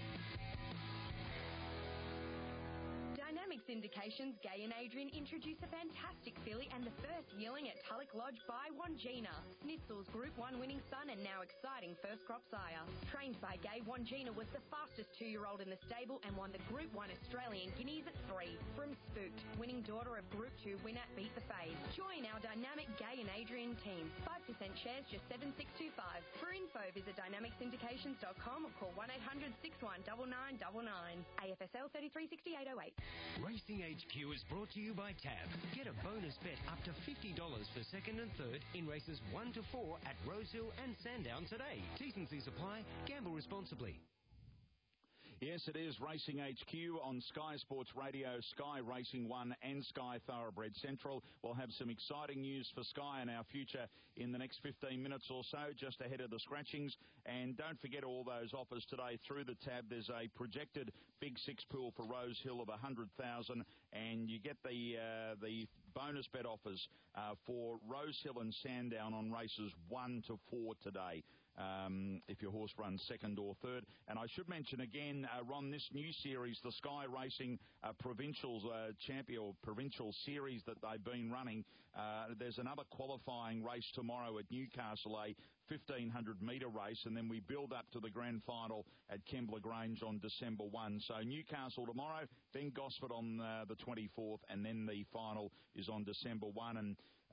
Dynamic Syndication's Gay and Adrian introduce a fantastic filly and the first yearling at Tulloch Lodge by Wangina. Snitzel's Group 1 winning son and now exciting first crop sire. Trained by Gay, Wangina was the fastest 2-year-old in the stable and won the Group 1 Australian Guineas at 3. From Spooked, winning daughter of Group 2 winner Beat the Fade. Join our dynamic Gay and Adrian team. 5% shares, just 7625. For info, visit dynamicsyndications.com or call 1-800-619999. AFSL 336808. Racing HQ is brought to you by Tab. Get a bonus bet up to $50 for second and third in races 1 to 4 at Rosehill and Sandown today. T's and C's apply. Gamble responsibly. Yes, it is Racing HQ on Sky Sports Radio, Sky Racing 1 and Sky Thoroughbred Central. We'll have some exciting news for Sky and our future in the next 15 minutes or so, just ahead of the scratchings. And don't forget all those offers today through the Tab. There's a projected Big Six pool for Rose Hill of $100,000, and you get the bonus bet offers for Rose Hill and Sandown on races 1 to 4 today. If your horse runs second or third. And I should mention again, Ron, this new series, the Sky Racing Provincial Champion or Provincial Series that they've been running, There's another qualifying race tomorrow at Newcastle, a 1,500-metre race, and then we build up to the grand final at Kembla Grange on December 1. So Newcastle tomorrow, then Gosford on the 24th, and then the final is on December 1. And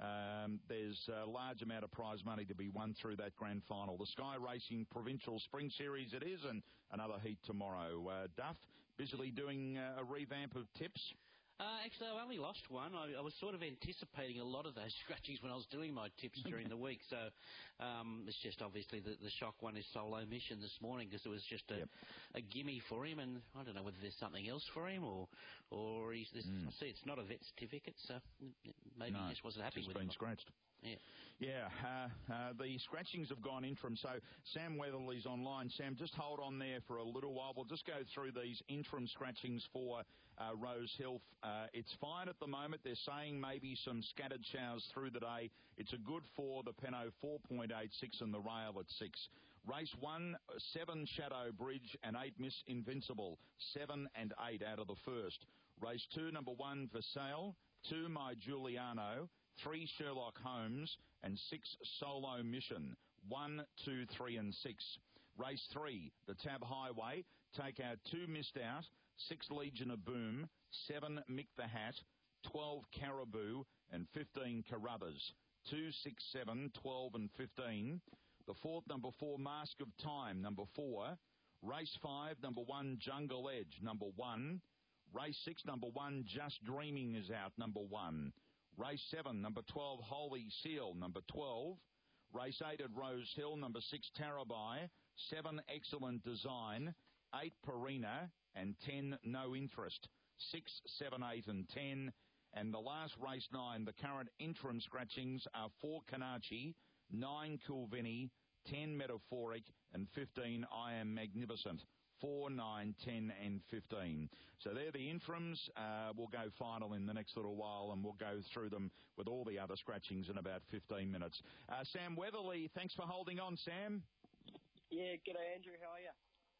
there's a large amount of prize money to be won through that grand final. The Sky Racing Provincial Spring Series it is, and another heat tomorrow. Duff, busily doing a revamp of tips? Actually, I only lost one. I was sort of anticipating a lot of those scratchings when I was doing my tips during the week. So it's just obviously the shock one is Solo Mission this morning because it was just a gimme for him. And I don't know whether there's something else for him or he's this. I see it's not a vet certificate, so maybe he just wasn't happy with it. Been scratched. Yeah, the scratchings have gone interim. So Sam Weatherly's online. Sam, just hold on there for a little while. We'll just go through these interim scratchings for Rose Hill. It's fine at the moment. They're saying maybe some scattered showers through the day. It's a good 4, the Penno 4.86 and the Rail at 6. Race 1, 7 Shadow Bridge and 8 Miss Invincible. 7 and 8 out of the first. Race 2, number 1 Versailles, 2 My Giuliano, 3 Sherlock Holmes and 6 Solo Mission. 1, 2, 3 and 6. Race 3, the Tab Highway. Take out 2 Missed Out, 6 Legion of Boom, 7 Mick the Hat, 12 Caribou and 15 Carruthers. 2, 6, 7, 12 and 15. The fourth, number 4 Mask of Time, number 4. Race 5, number 1 Jungle Edge, number 1. Race 6, number 1 Just Dreaming is out, number 1. Race 7, number 12, Holy Seal, number 12. Race 8 at Rose Hill, number 6, Tarabai. 7, Excellent Design. 8, Perina. And 10, No Interest. 6, 7, 8 and 10. And the last race 9, the current interim scratchings are 4, Kanachi, 9, Kilvinny, 10, Metaphoric, and 15, I Am Magnificent. 4, 9, 10 and 15. So they're the interims. We'll go final in the next little while, and we'll go through them with all the other scratchings in about 15 minutes. Sam Weatherly, thanks for holding on, Sam. Yeah, g'day, Andrew. How are you?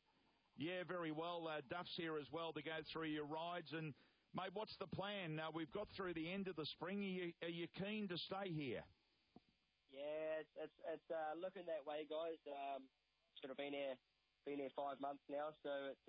Yeah, very well. Duff's here as well to go through your rides. And, mate, what's the plan? We've got through the end of the spring. Are you keen to stay here? Yeah, it's looking that way, guys. Sort of been here 5 months now, so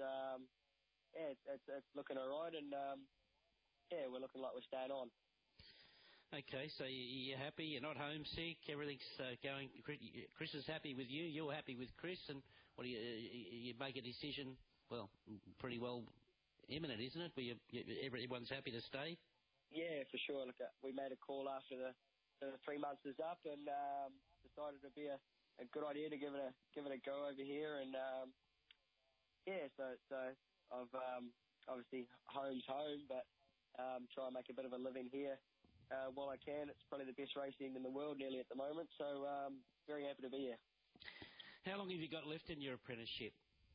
it's looking all right, and we're looking like we're staying on. Okay, so you're happy, you're not homesick, everything's going. Chris is happy with you, you're happy with Chris, and what do you make a decision? Well, pretty well imminent, isn't it? Everyone's happy to stay. Yeah, for sure. Look, we made a call after the 3 months is up, and decided it'd be a good idea to give it a go over here, and so I've obviously home's home, but try and make a bit of a living here while I can. It's probably the best racing in the world nearly at the moment, so very happy to be here. How long have you got left in your apprenticeship?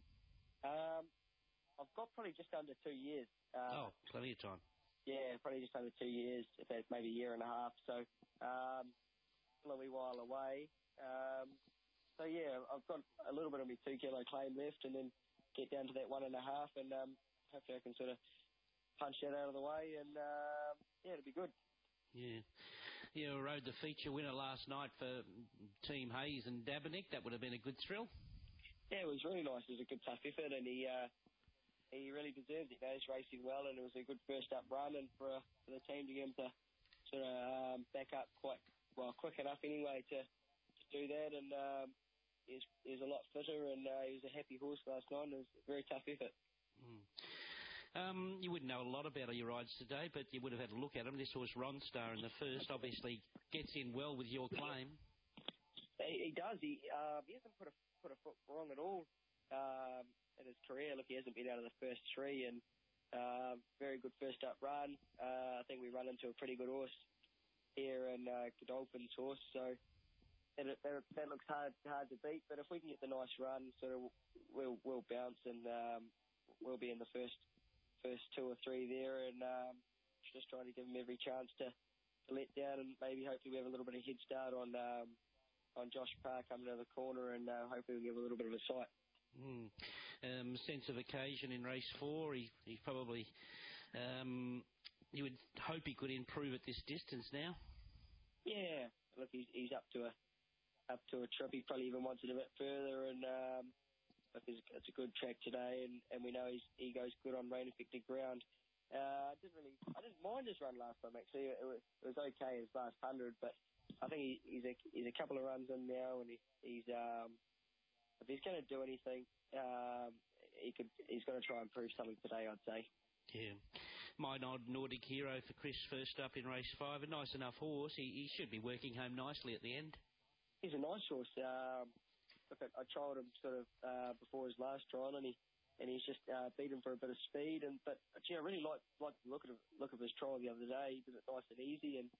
I've got probably just under 2 years. Plenty of time. Yeah, probably just under 2 years, if that's maybe a year and a half, so still a wee while away. So, yeah, I've got a little bit of my 2 kilo claim left and then get down to that 1.5, and hopefully I can sort of punch that out of the way, and, it'll be good. Yeah. You rode the feature winner last night for Team Hayes and Dabbernick. That would have been a good thrill. Yeah, it was really nice. It was a good tough effort, and he really deserved it. He's racing well, and it was a good first-up run, and for the team to get him to sort of back up quick enough anyway to do that, and he's a lot fitter, and he was a happy horse last night, and it was a very tough effort. You wouldn't know a lot about your rides today, but you would have had a look at him. This horse, Ronstar, in the first, obviously gets in well with your claim. He does. He hasn't put a foot wrong at all in his career. Look, he hasn't been out of the first 3, and very good first-up run. I think we run into a pretty good horse here, and Godolphin's horse, so that looks hard to beat. But if we can get the nice run, sort of we'll bounce, and we'll be in the first 2 or 3 there, and just trying to give him every chance to let down, and maybe hopefully we have a little bit of head start on Josh Parr coming to the corner, and hopefully we'll give a little bit of a sight. Sense of occasion in race 4. He probably you would hope he could improve at this distance now. Yeah, look, he's up to a trip. He probably even wants it a bit further, and look, it's a good track today, and we know he goes good on rain-affected ground. I didn't mind his run last time, actually. It was okay his last 100, but I think he's a couple of runs in now, and he's if he's going to do anything, he's going to try and prove something today, I'd say. Yeah. My Nordic Hero for Chris first up in race 5. A nice enough horse. He should be working home nicely at the end. He's a nice horse. Look, I trialled him sort of before his last trial, and he's just beat him for a bit of speed. But actually, I really like the look of his trial the other day. He did it nice and easy, and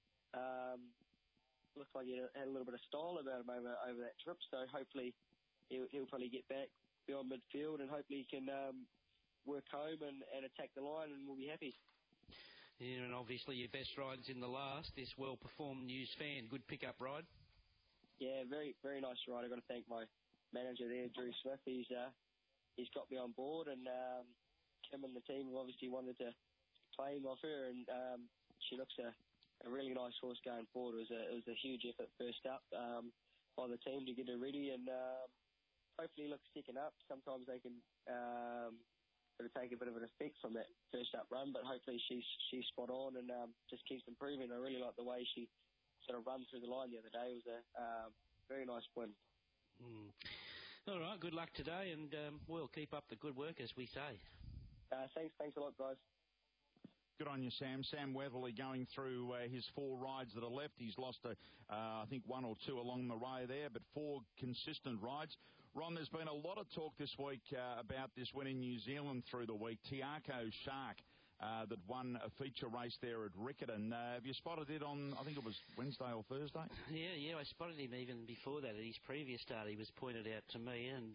looked like he had a little bit of style about him over that trip. So hopefully he'll probably get back beyond midfield, and hopefully he can work home and attack the line, and we'll be happy. Yeah, and obviously your best ride's in the last, this well-performed News Fan. Good pick-up ride. Yeah, very, very nice ride. I've got to thank my manager there, Drew Smith. He's got me on board, and Kim and the team have obviously wanted to claim off her, and she looks a really nice horse going forward. It was a huge effort first up by the team to get her ready, and hopefully look second up. Sometimes they can sort of take a bit of an effect from that first up run, but hopefully she's spot on and just keeps improving. I really like the way she sort of run through the line the other day. It was a very nice win. All right, good luck today, and we'll keep up the good work, as we say. Thanks a lot, guys. Good on you, Sam. Sam Weatherly going through his 4 rides that are left. He's lost, I think, 1 or 2 along the way there, but 4 consistent rides. Ron, there's been a lot of talk this week about this win in New Zealand through the week. Tiako Shark that won a feature race there at Riccarton. Have you spotted it on, I think it was Wednesday or Thursday? Yeah, I spotted him even before that. At his previous start, he was pointed out to me, and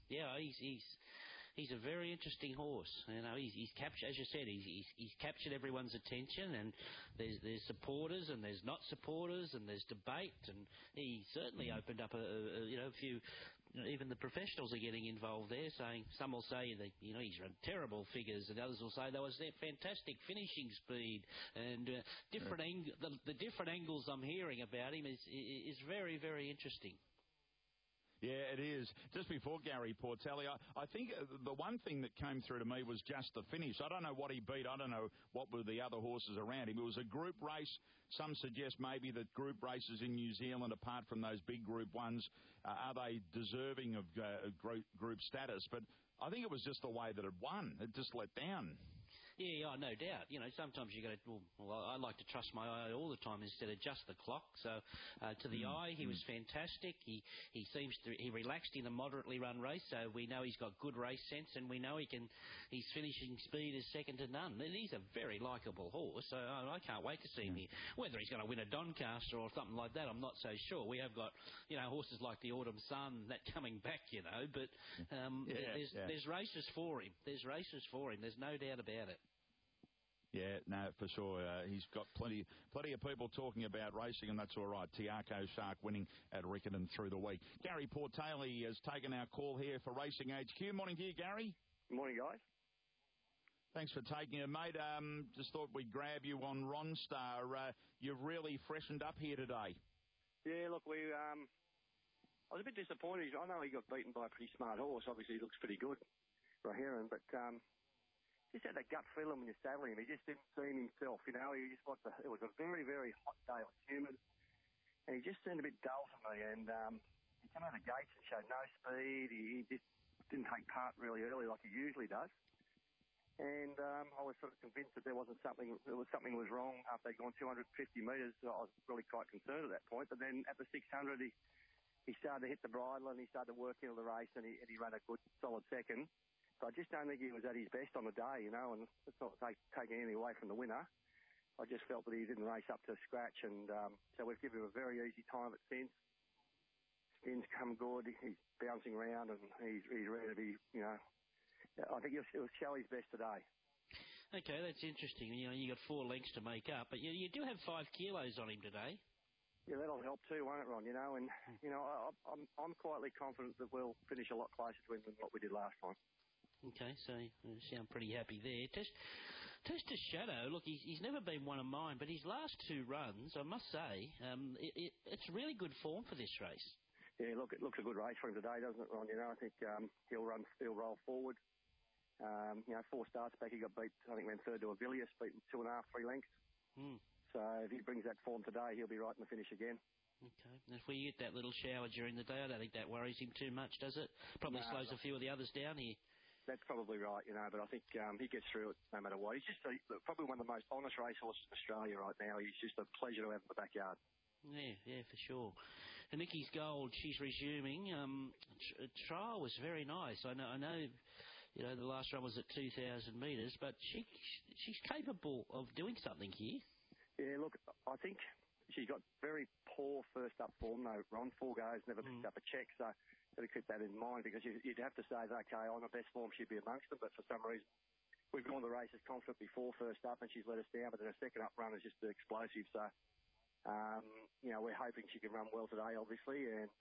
he's a very interesting horse. You know, he's captured, as you said, he's captured everyone's attention, and there's supporters and there's not supporters, and there's debate, and he certainly opened up a few. Even the professionals are getting involved there, saying some will say that he's run terrible figures, and others will say there was their fantastic finishing speed, and the different angles I'm hearing about him is very, very interesting. Yeah, it is. Just before Gary Portelli, I think the one thing that came through to me was just the finish. I don't know what he beat. I don't know what were the other horses around him. It was a group race. Some suggest maybe that group races in New Zealand, apart from those big group ones, are they deserving of group status? But I think it was just the way that it won. It just let down. Yeah, no doubt. Sometimes you got to. Well, I like to trust my eye all the time instead of just the clock. So, to the eye, he was fantastic. He relaxed in a moderately run race, so we know he's got good race sense, and we know his finishing speed is second to none. And he's a very likeable horse. So I can't wait to see him here. Whether he's going to win a Doncaster or something like that, I'm not so sure. We have got horses like the Autumn Sun that coming back, but there's races for him. There's races for him. There's no doubt about it. Yeah, no, for sure. He's got plenty of people talking about racing, and that's all right. Tiako Shark winning at Riccarton through the week. Gary Portelli has taken our call here for Racing HQ. Morning to you, Gary. Morning, guys. Thanks for taking it, mate. Just thought we'd grab you on Ronstar. You've really freshened up here today. Yeah, look, I was a bit disappointed. I know he got beaten by a pretty smart horse. Obviously, he looks pretty good, Rahiran, but just had that gut feeling when you saddle him. He just didn't seem himself, He just it was a very, very hot day. It was humid, and he just seemed a bit dull to me. And he came out of the gates and showed no speed. He just didn't take part really early like he usually does. And I was sort of convinced that something was wrong after they'd gone 250 metres. So I was really quite concerned at that point. But then at the 600, he started to hit the bridle and he started to work into the race, and he ran a good, solid second. So I just don't think he was at his best on the day, and it's not taking anything away from the winner. I just felt that he didn't race up to scratch, and so we've given him a very easy time at since. Spin's come good, he's bouncing around, and he's ready to be, I think it was Shelley's best today. Okay, that's interesting. You got 4 lengths to make up, but you do have 5 kilos on him today. Yeah, that'll help too, won't it, Ron? And I'm quietly confident that we'll finish a lot closer to him than what we did last time. Okay, so you sound pretty happy there. Just Tester Shadow, look, he's never been one of mine, but his last 2 runs, I must say, it's really good form for this race. Yeah, look, it looks a good race for him today, doesn't it, Ron? You know, I think he'll roll forward. 4 starts back, he got beat, I think went third to Avilius, beaten 2.5, 3 lengths. So if he brings that form today, he'll be right in the finish again. Okay. And if we get that little shower during the day, I don't think that worries him too much, does it? Probably slows a few of the others down here. That's probably right, you know, but I think he gets through it no matter what. He's just probably one of the most honest racehorses in Australia right now. He's just a pleasure to have in the backyard. Yeah, for sure. And Nikki's Gold, she's resuming. Trial was very nice. I know, you know, the last run was at 2,000 metres, but she's capable of doing something here. Yeah, look, I think she's got very poor first-up form, though, Ron. 4 goes, never picked up a check, so got to keep that in mind because you'd have to say, okay, on the best form she'd be amongst them, but for some reason we've gone the races confident before first up and she's let us down, but then her second up run is just explosive, so, you know, we're hoping she can run well today, obviously, and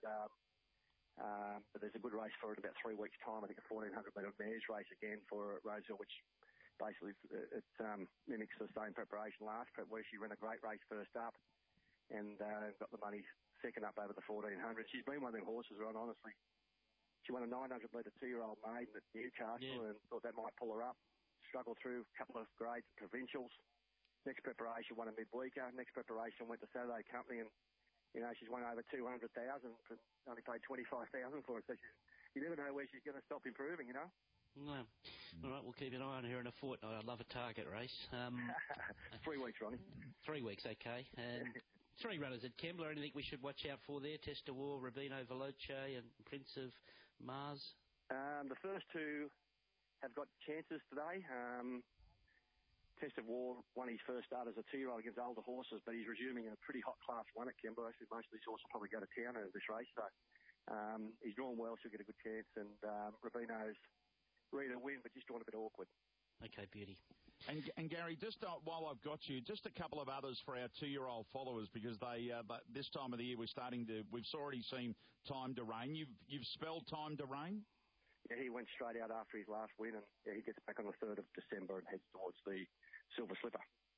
but there's a good race for her in about 3 weeks' time. I think a 1,400-metre mares race again for Rosehill, which basically it mimics the same preparation last prep where she ran a great race first up and got the money second up over the 1,400. She's been one of them horses, Ron, honestly. She won a 900-metre 2-year-old maiden at Newcastle and thought that might pull her up. Struggled through a couple of grades at provincials. Next preparation won a midweeker. Next preparation went to Saturday Company and, you know, she's won over 200,000, only paid 25,000 for it. So you never know where she's going to stop improving, you know? No. All right, we'll keep an eye on her in a fortnight. I'd love a target race. 3 weeks, Ronnie. 3 weeks, okay. And 3 runners at Kembla. Anything we should watch out for there? Test of War, Rubino Veloce and Prince of Mars? The first 2 have got chances today. Test of War won his first start as a 2-year-old against older horses, but he's resuming in a pretty hot class 1 at Kembla. Actually, most of these horses will probably go to town in this race, so he's drawn well, she'll get a good chance, and Rubino's ready to win, but just drawn a bit awkward. Okay, beauty. And Gary, just while I've got you, just a couple of others for our 2-year-old followers, because they this time of the year we've already seen Time to Reign. You've spelled Time to Reign? Yeah, he went straight out after his last win, and he gets back on the 3rd of December and heads towards the Silver Slipper.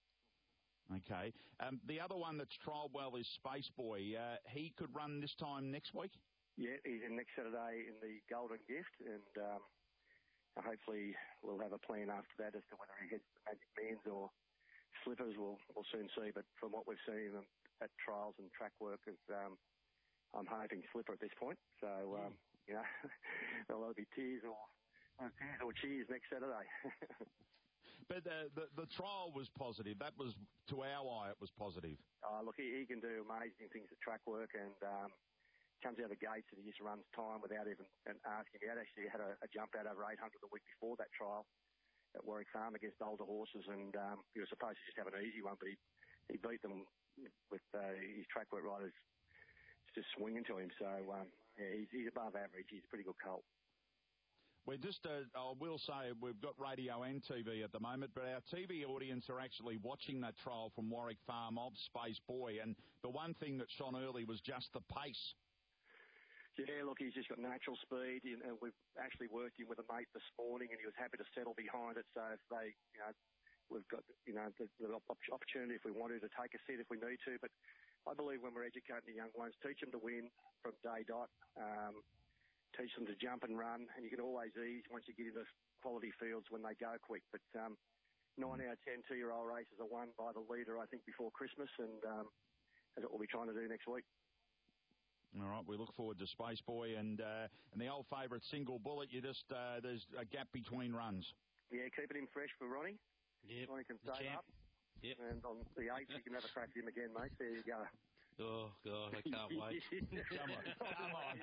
Okay. The other one that's trialled well is Space Boy. He could run this time next week? Yeah, he's in next Saturday in the Golden Gift, and hopefully we'll have a plan after that as to whether he heads to Magic Millions or Slippers. We'll soon see, but from what we've seen at trials and track work, I'm hoping Slipper at this point. So, you know, there'll either be tears or cheers next Saturday. But the trial was positive. That was, to our eye, it was positive. Look, he can do amazing things at track work, and comes out of the gates and he just runs time without even asking. He actually had a jump out over 800 the week before that trial at Warwick Farm against older horses, and he was supposed to just have an easy one, but he beat them with his track work riders just swinging to him. So, yeah, he's above average. He's a pretty good colt. We're just, I will say, we've got radio and TV at the moment, but our TV audience are actually watching that trial from Warwick Farm of Space Boy, and the one thing that shone early was just the pace. Yeah, look, he's just got natural speed, and we've actually worked him with a mate this morning, and he was happy to settle behind it. So if they, you know, we've got, you know, the opportunity if we wanted to take a seat if we need to. But I believe when we're educating the young ones, teach them to win from day dot. Teach them to jump and run, and you can always ease once you get into quality fields when they go quick. But 9 out of 10 2-year-old races are won by the leader, I think, before Christmas, and that's what we'll be trying to do next week. All right, we look forward to Space Boy and the old favourite Single Bullet. You just there's a gap between runs. Yeah, keeping him fresh for Ronnie. Yep. Ronnie can save up. Yep. And on the 8th, you can have a crack at him again, mate. There you go. Oh, God, I can't wait. Come on.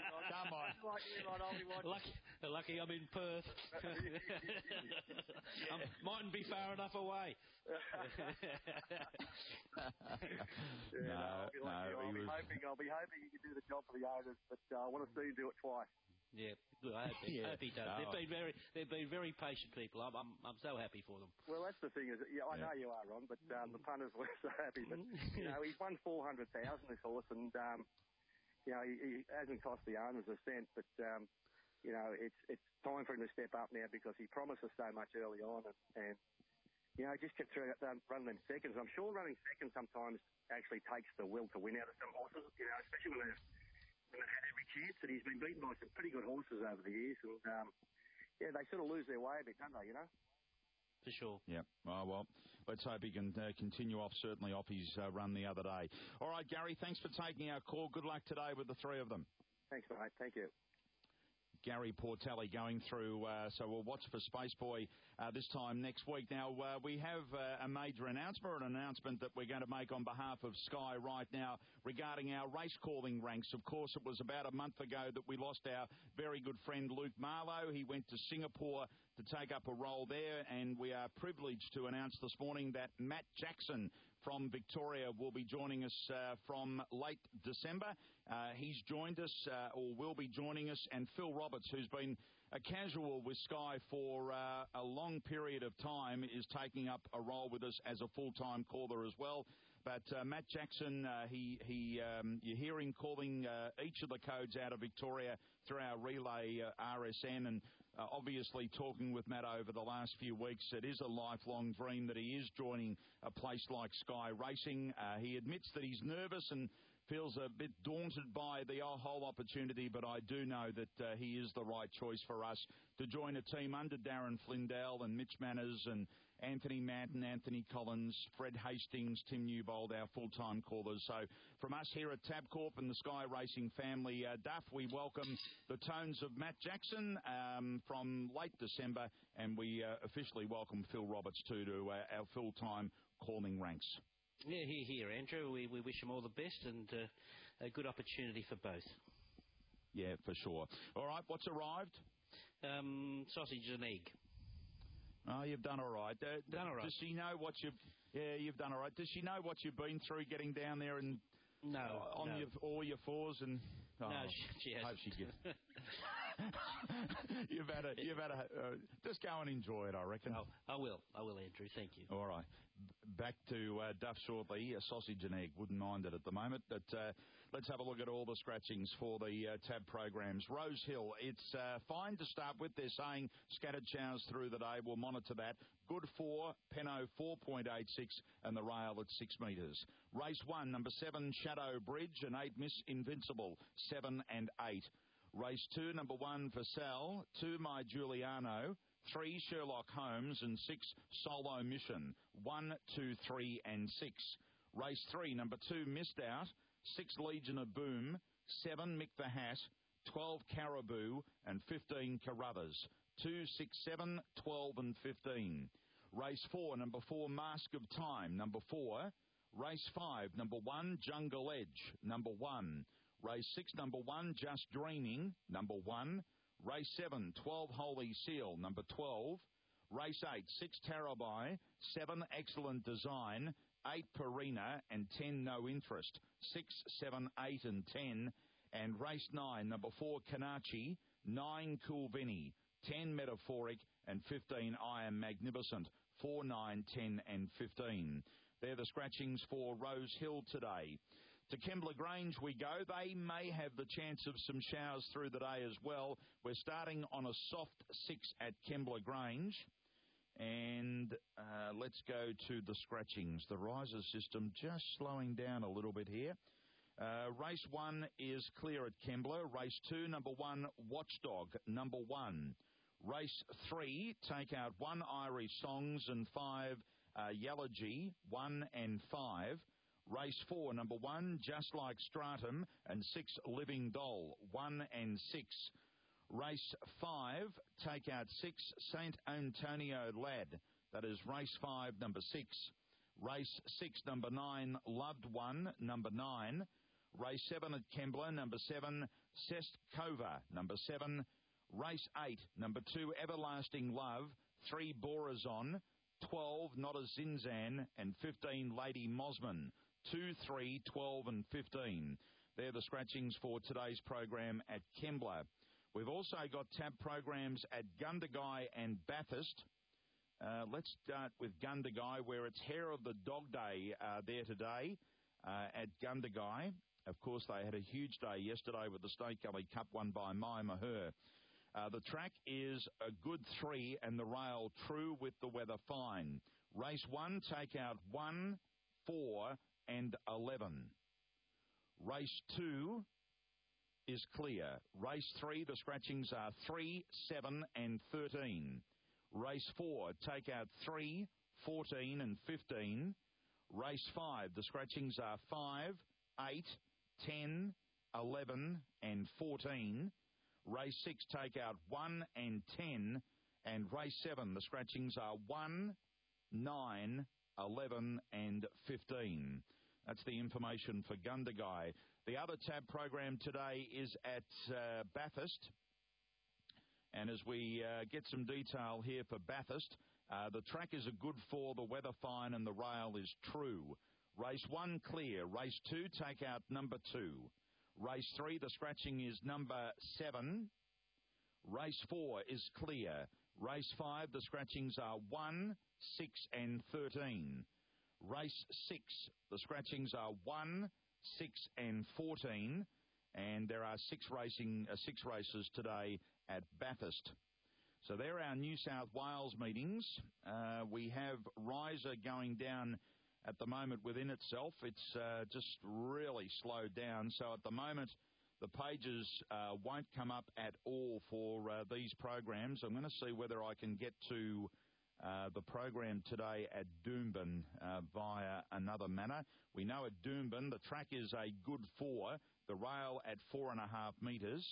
Lucky I'm in Perth. I mightn't be far enough away. I'll be hoping you can do the job for the owners, but I want to see you do it twice. Yeah, good. I hope he does. They've been very patient people. I'm so happy for them. Well, that's the thing is, I know you are, Ron, but the punters were so happy. But you know, he's won 400,000 this horse, and you know he hasn't cost the owners a cent. But you know, it's time for him to step up now because he promised us so much early on, and just kept running them seconds. I'm sure running second sometimes actually takes the will to win out of some horses, especially when they've had every chance. And he's been beaten by some pretty good horses over the years. And, they sort of lose their way a bit, don't they, For sure. Yeah. Oh, well, let's hope he can continue certainly off his run the other day. All right, Gary, thanks for taking our call. Good luck today with the three of them. Thanks, mate. Thank you. Gary Portelli going through, so we'll watch for Space Boy this time next week. Now, we have a major announcement, an announcement that we're going to make on behalf of Sky right now regarding our race calling ranks. Of course, it was about a month ago that we lost our very good friend Luke Marlowe. He went to Singapore to take up a role there, and we are privileged to announce this morning that Matt Jackson from Victoria will be joining us from late December. He's joined us, or will be joining us, and Phil Roberts, who's been a casual with Sky for a long period of time, is taking up a role with us as a full-time caller as well. But Matt Jackson, you hear him calling each of the codes out of Victoria through our relay RSN, and obviously talking with Matt over the last few weeks, it is a lifelong dream that he is joining a place like Sky Racing. He admits that he's nervous and feels a bit daunted by the whole opportunity, but I do know that he is the right choice for us to join a team under Darren Flindell and Mitch Manners and Anthony Manton, Anthony Collins, Fred Hastings, Tim Newbold, our full-time callers. So from us here at Tabcorp and the Sky Racing family, Duff, we welcome the tones of Matt Jackson from late December, and we officially welcome Phil Roberts too to our full-time calling ranks. Yeah, here, Andrew. We wish him all the best and a good opportunity for both. Yeah, for sure. All right, what's arrived? Sausage and egg. Oh, you've done all right. Done all right. Does she know what you've... Yeah, you've done all right. Does she know what you've been through getting down there and... No. All your fours and... No, she hasn't. Hope she gets... You've had a just go and enjoy it, I reckon. Oh, I will, Andrew. Thank you. All right. Back to Duff shortly. A sausage and egg. Wouldn't mind it at the moment. But let's have a look at all the scratchings for the tab programs. Rose Hill. It's fine to start with. They're saying scattered showers through the day. We'll monitor that. Good 4, Penno 4.86, and the rail at 6 metres. Race 1, number 7, Shadow Bridge, and 8, Miss Invincible, 7 and 8. Race 2, number 1, Vassal, 2, My Giuliano, 3, Sherlock Holmes, and 6, Solo Mission, 1, 2, 3, and 6. Race 3, number 2, Missed Out, 6, Legion of Boom, 7, Mick the Hat, 12, Caribou, and 15, Carruthers. 2, 6, 7, 12, and 15. Race 4, number 4, Mask of Time, number 4. Race 5, number 1, Jungle Edge, number 1. Race 6, number 1, Just Dreaming, number 1. Race 7, 12, Holy Seal, number 12. Race 8, 6, Tarabai, 7, Excellent Design, 8, Perina, and 10, No Interest. 6, 7, 8, and 10. And race 9, number 4, Kanachi, 9, Cool Vinny, 10, Metaphoric, and 15, I Am Magnificent. 4, 9, 10, and 15. They're the scratchings for Rose Hill today. To Kembla Grange we go. They may have the chance of some showers through the day as well. We're starting on a soft 6 at Kembla Grange. And let's go to the scratchings. The riser system just slowing down a little bit here. Race 1 is clear at Kembla. Race 2, number 1, Watchdog, number 1. Race 3, take out 1, Irish Songs, and 5, Yalaji, 1 and 5. Race 4, number 1, Just Like Stratum, and 6, Living Doll, 1 and 6. Race 5, take out 6, St. Antonio Lad. That is race 5, number 6. Race 6, number 9, Loved One, number 9. Race 7 at Kembla, number 7, Sestkova, number 7. Race 8, number 2, Everlasting Love, 3, Borazon, 12, Not a Zinzan, and 15, Lady Mosman. 2, 3, 12, and 15. They're the scratchings for today's program at Kembla. We've also got tab programs at Gundagai and Bathurst. Let's start with Gundagai, where it's Hair of the Dog Day there today at Gundagai. Of course, they had a huge day yesterday with the State Gully Cup won by Mai Maher. The track is a good 3 and the rail true with the weather fine. Race 1, take out 1, 4 and 11. Race 2 is clear. Race 3, the scratchings are 3, 7 and 13. Race 4, take out 3, 14 and 15. Race 5, the scratchings are 5, 8, 10, 11 and 14. Race 6, take out 1 and 10. And race 7, the scratchings are 1, 9, 11 and 15. That's the information for Gundagai. The other tab program today is at Bathurst. And as we get some detail here for Bathurst, the track is a good 4, the weather fine and the rail is true. Race 1 clear. Race 2, take out number 2. Race 3, the scratching is number 7. Race 4 is clear. Race 5, the scratchings are 1, 6 and 13. Race 6, the scratchings are 1, 6 and 14. And there are six races today at Bathurst. So there are our New South Wales meetings. We have Riser going down at the moment within itself. It's just really slowed down. So at the moment, the pages won't come up at all for these programs. I'm going to see whether I can get to the program today at Doomben via another manner. We know at Doomben the track is a good 4, the rail at 4.5 metres,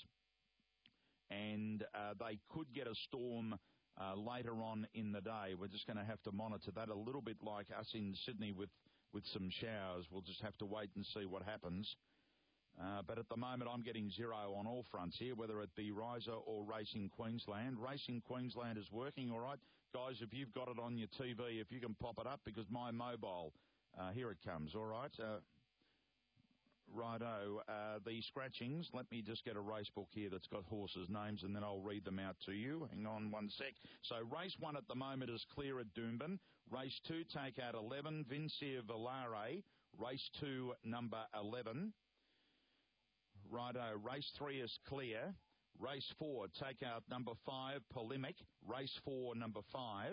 and they could get a storm later on in the day. We're just going to have to monitor that a little bit like us in Sydney with some showers. We'll just have to wait and see what happens. But at the moment, I'm getting 0 on all fronts here, whether it be Riser or Racing Queensland. Racing Queensland is working all right. Guys, if you've got it on your TV, if you can pop it up, because my mobile, here it comes, all right? Righto, the scratchings. Let me just get a race book here that's got horses' names, and then I'll read them out to you. Hang on one sec. So race 1 at the moment is clear at Doomben. Race 2, take out 11, Vincia Valare. Race 2, number 11. Righto, race 3 is clear. Race 4, take out number 5, Polemic. Race 4, number 5.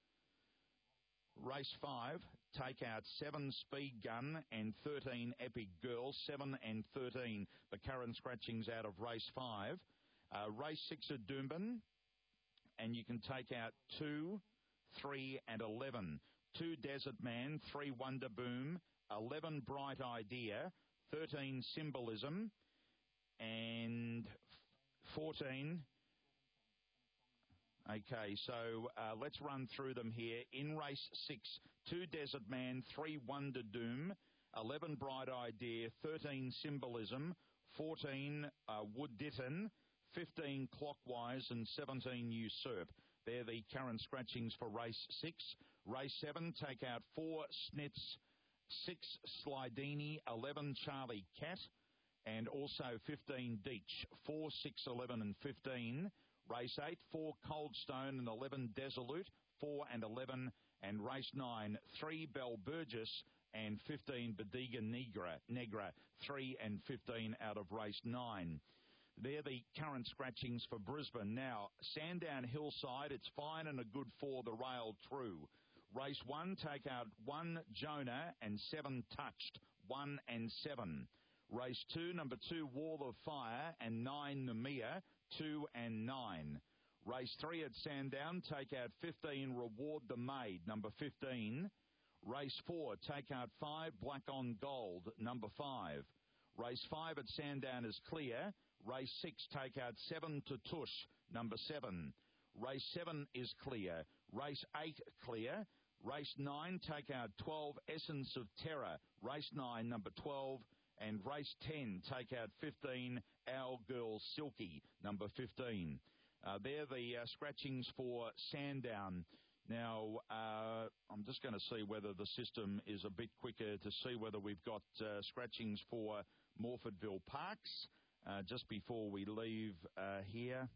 Race 5, take out 7, Speed Gun, and 13, Epic Girl. 7 and 13, the current scratchings out of race 5. Race 6 at Doomben, and you can take out 2, 3 and 11. 2, Desert Man. 3, Wonder Boom. 11, Bright Idea. 13, Symbolism. And 14. Okay, so let's run through them here. In race 6, 2, Desert Man. 3, Wonder Doom. 11, Bright Idea. 13, Symbolism. 14, Wood Ditton. 15, Clockwise. And 17, Usurp. They're the current scratchings for race 6. Race 7, take out 4, Snitz. 6, Slidini. 11, Charlie Cat. And also 15, Deech. 4, 6, 11 and 15. Race 8, 4, Coldstone and 11, Desolute. 4 and 11. And race 9, 3, Bell Burgess and 15, Badiga Negra. 3 and 15 out of race 9. They're the current scratchings for Brisbane. Now, Sandown Hillside, it's fine and a good 4, the rail true. Race 1, take out 1, Jonah and 7, Touched. 1 and 7. Race 2, number 2, Wall of Fire, and 9, Namia, 2 and 9. Race 3 at Sandown, take out 15, Reward the Maid, number 15. Race 4, take out 5, Black on Gold, number 5. Race 5 at Sandown is clear. Race 6, take out 7, Tutush, number 7. Race 7 is clear. Race 8, clear. Race 9, take out 12, Essence of Terror. Race 9, number 12. And race 10, take out 15, Our Girl Silky, number 15. They're the scratchings for Sandown. Now, I'm just going to see whether the system is a bit quicker to see whether we've got scratchings for Morfordville Parks just before we leave here.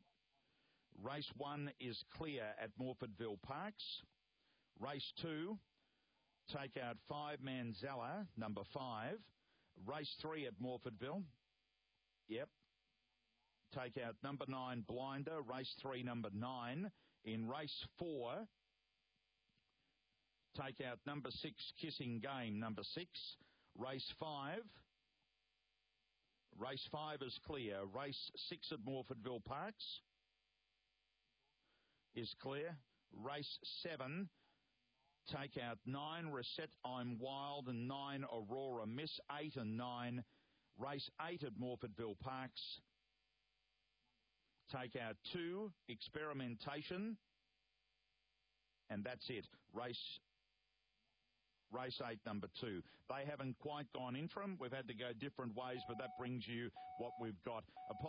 Race 1 is clear at Morfordville Parks. Race 2, take out 5, Manzella, number 5. Race 3 at Morfordville. Yep. Take out number 9, Blinder. Race 3, number 9. In race 4, Take out number 6, Kissing Game, number 6. Race 5. Race 5 is clear. Race 6 at Morfordville Parks is clear. Race 7, take out 9, Reset I'm Wild, and 9, Aurora Miss, 8 and 9. Race 8 at Morfordville Parks. Take out 2, Experimentation, and that's it. Race 8, number 2. They haven't quite gone in for them. We've had to go different ways, but that brings you what we've got.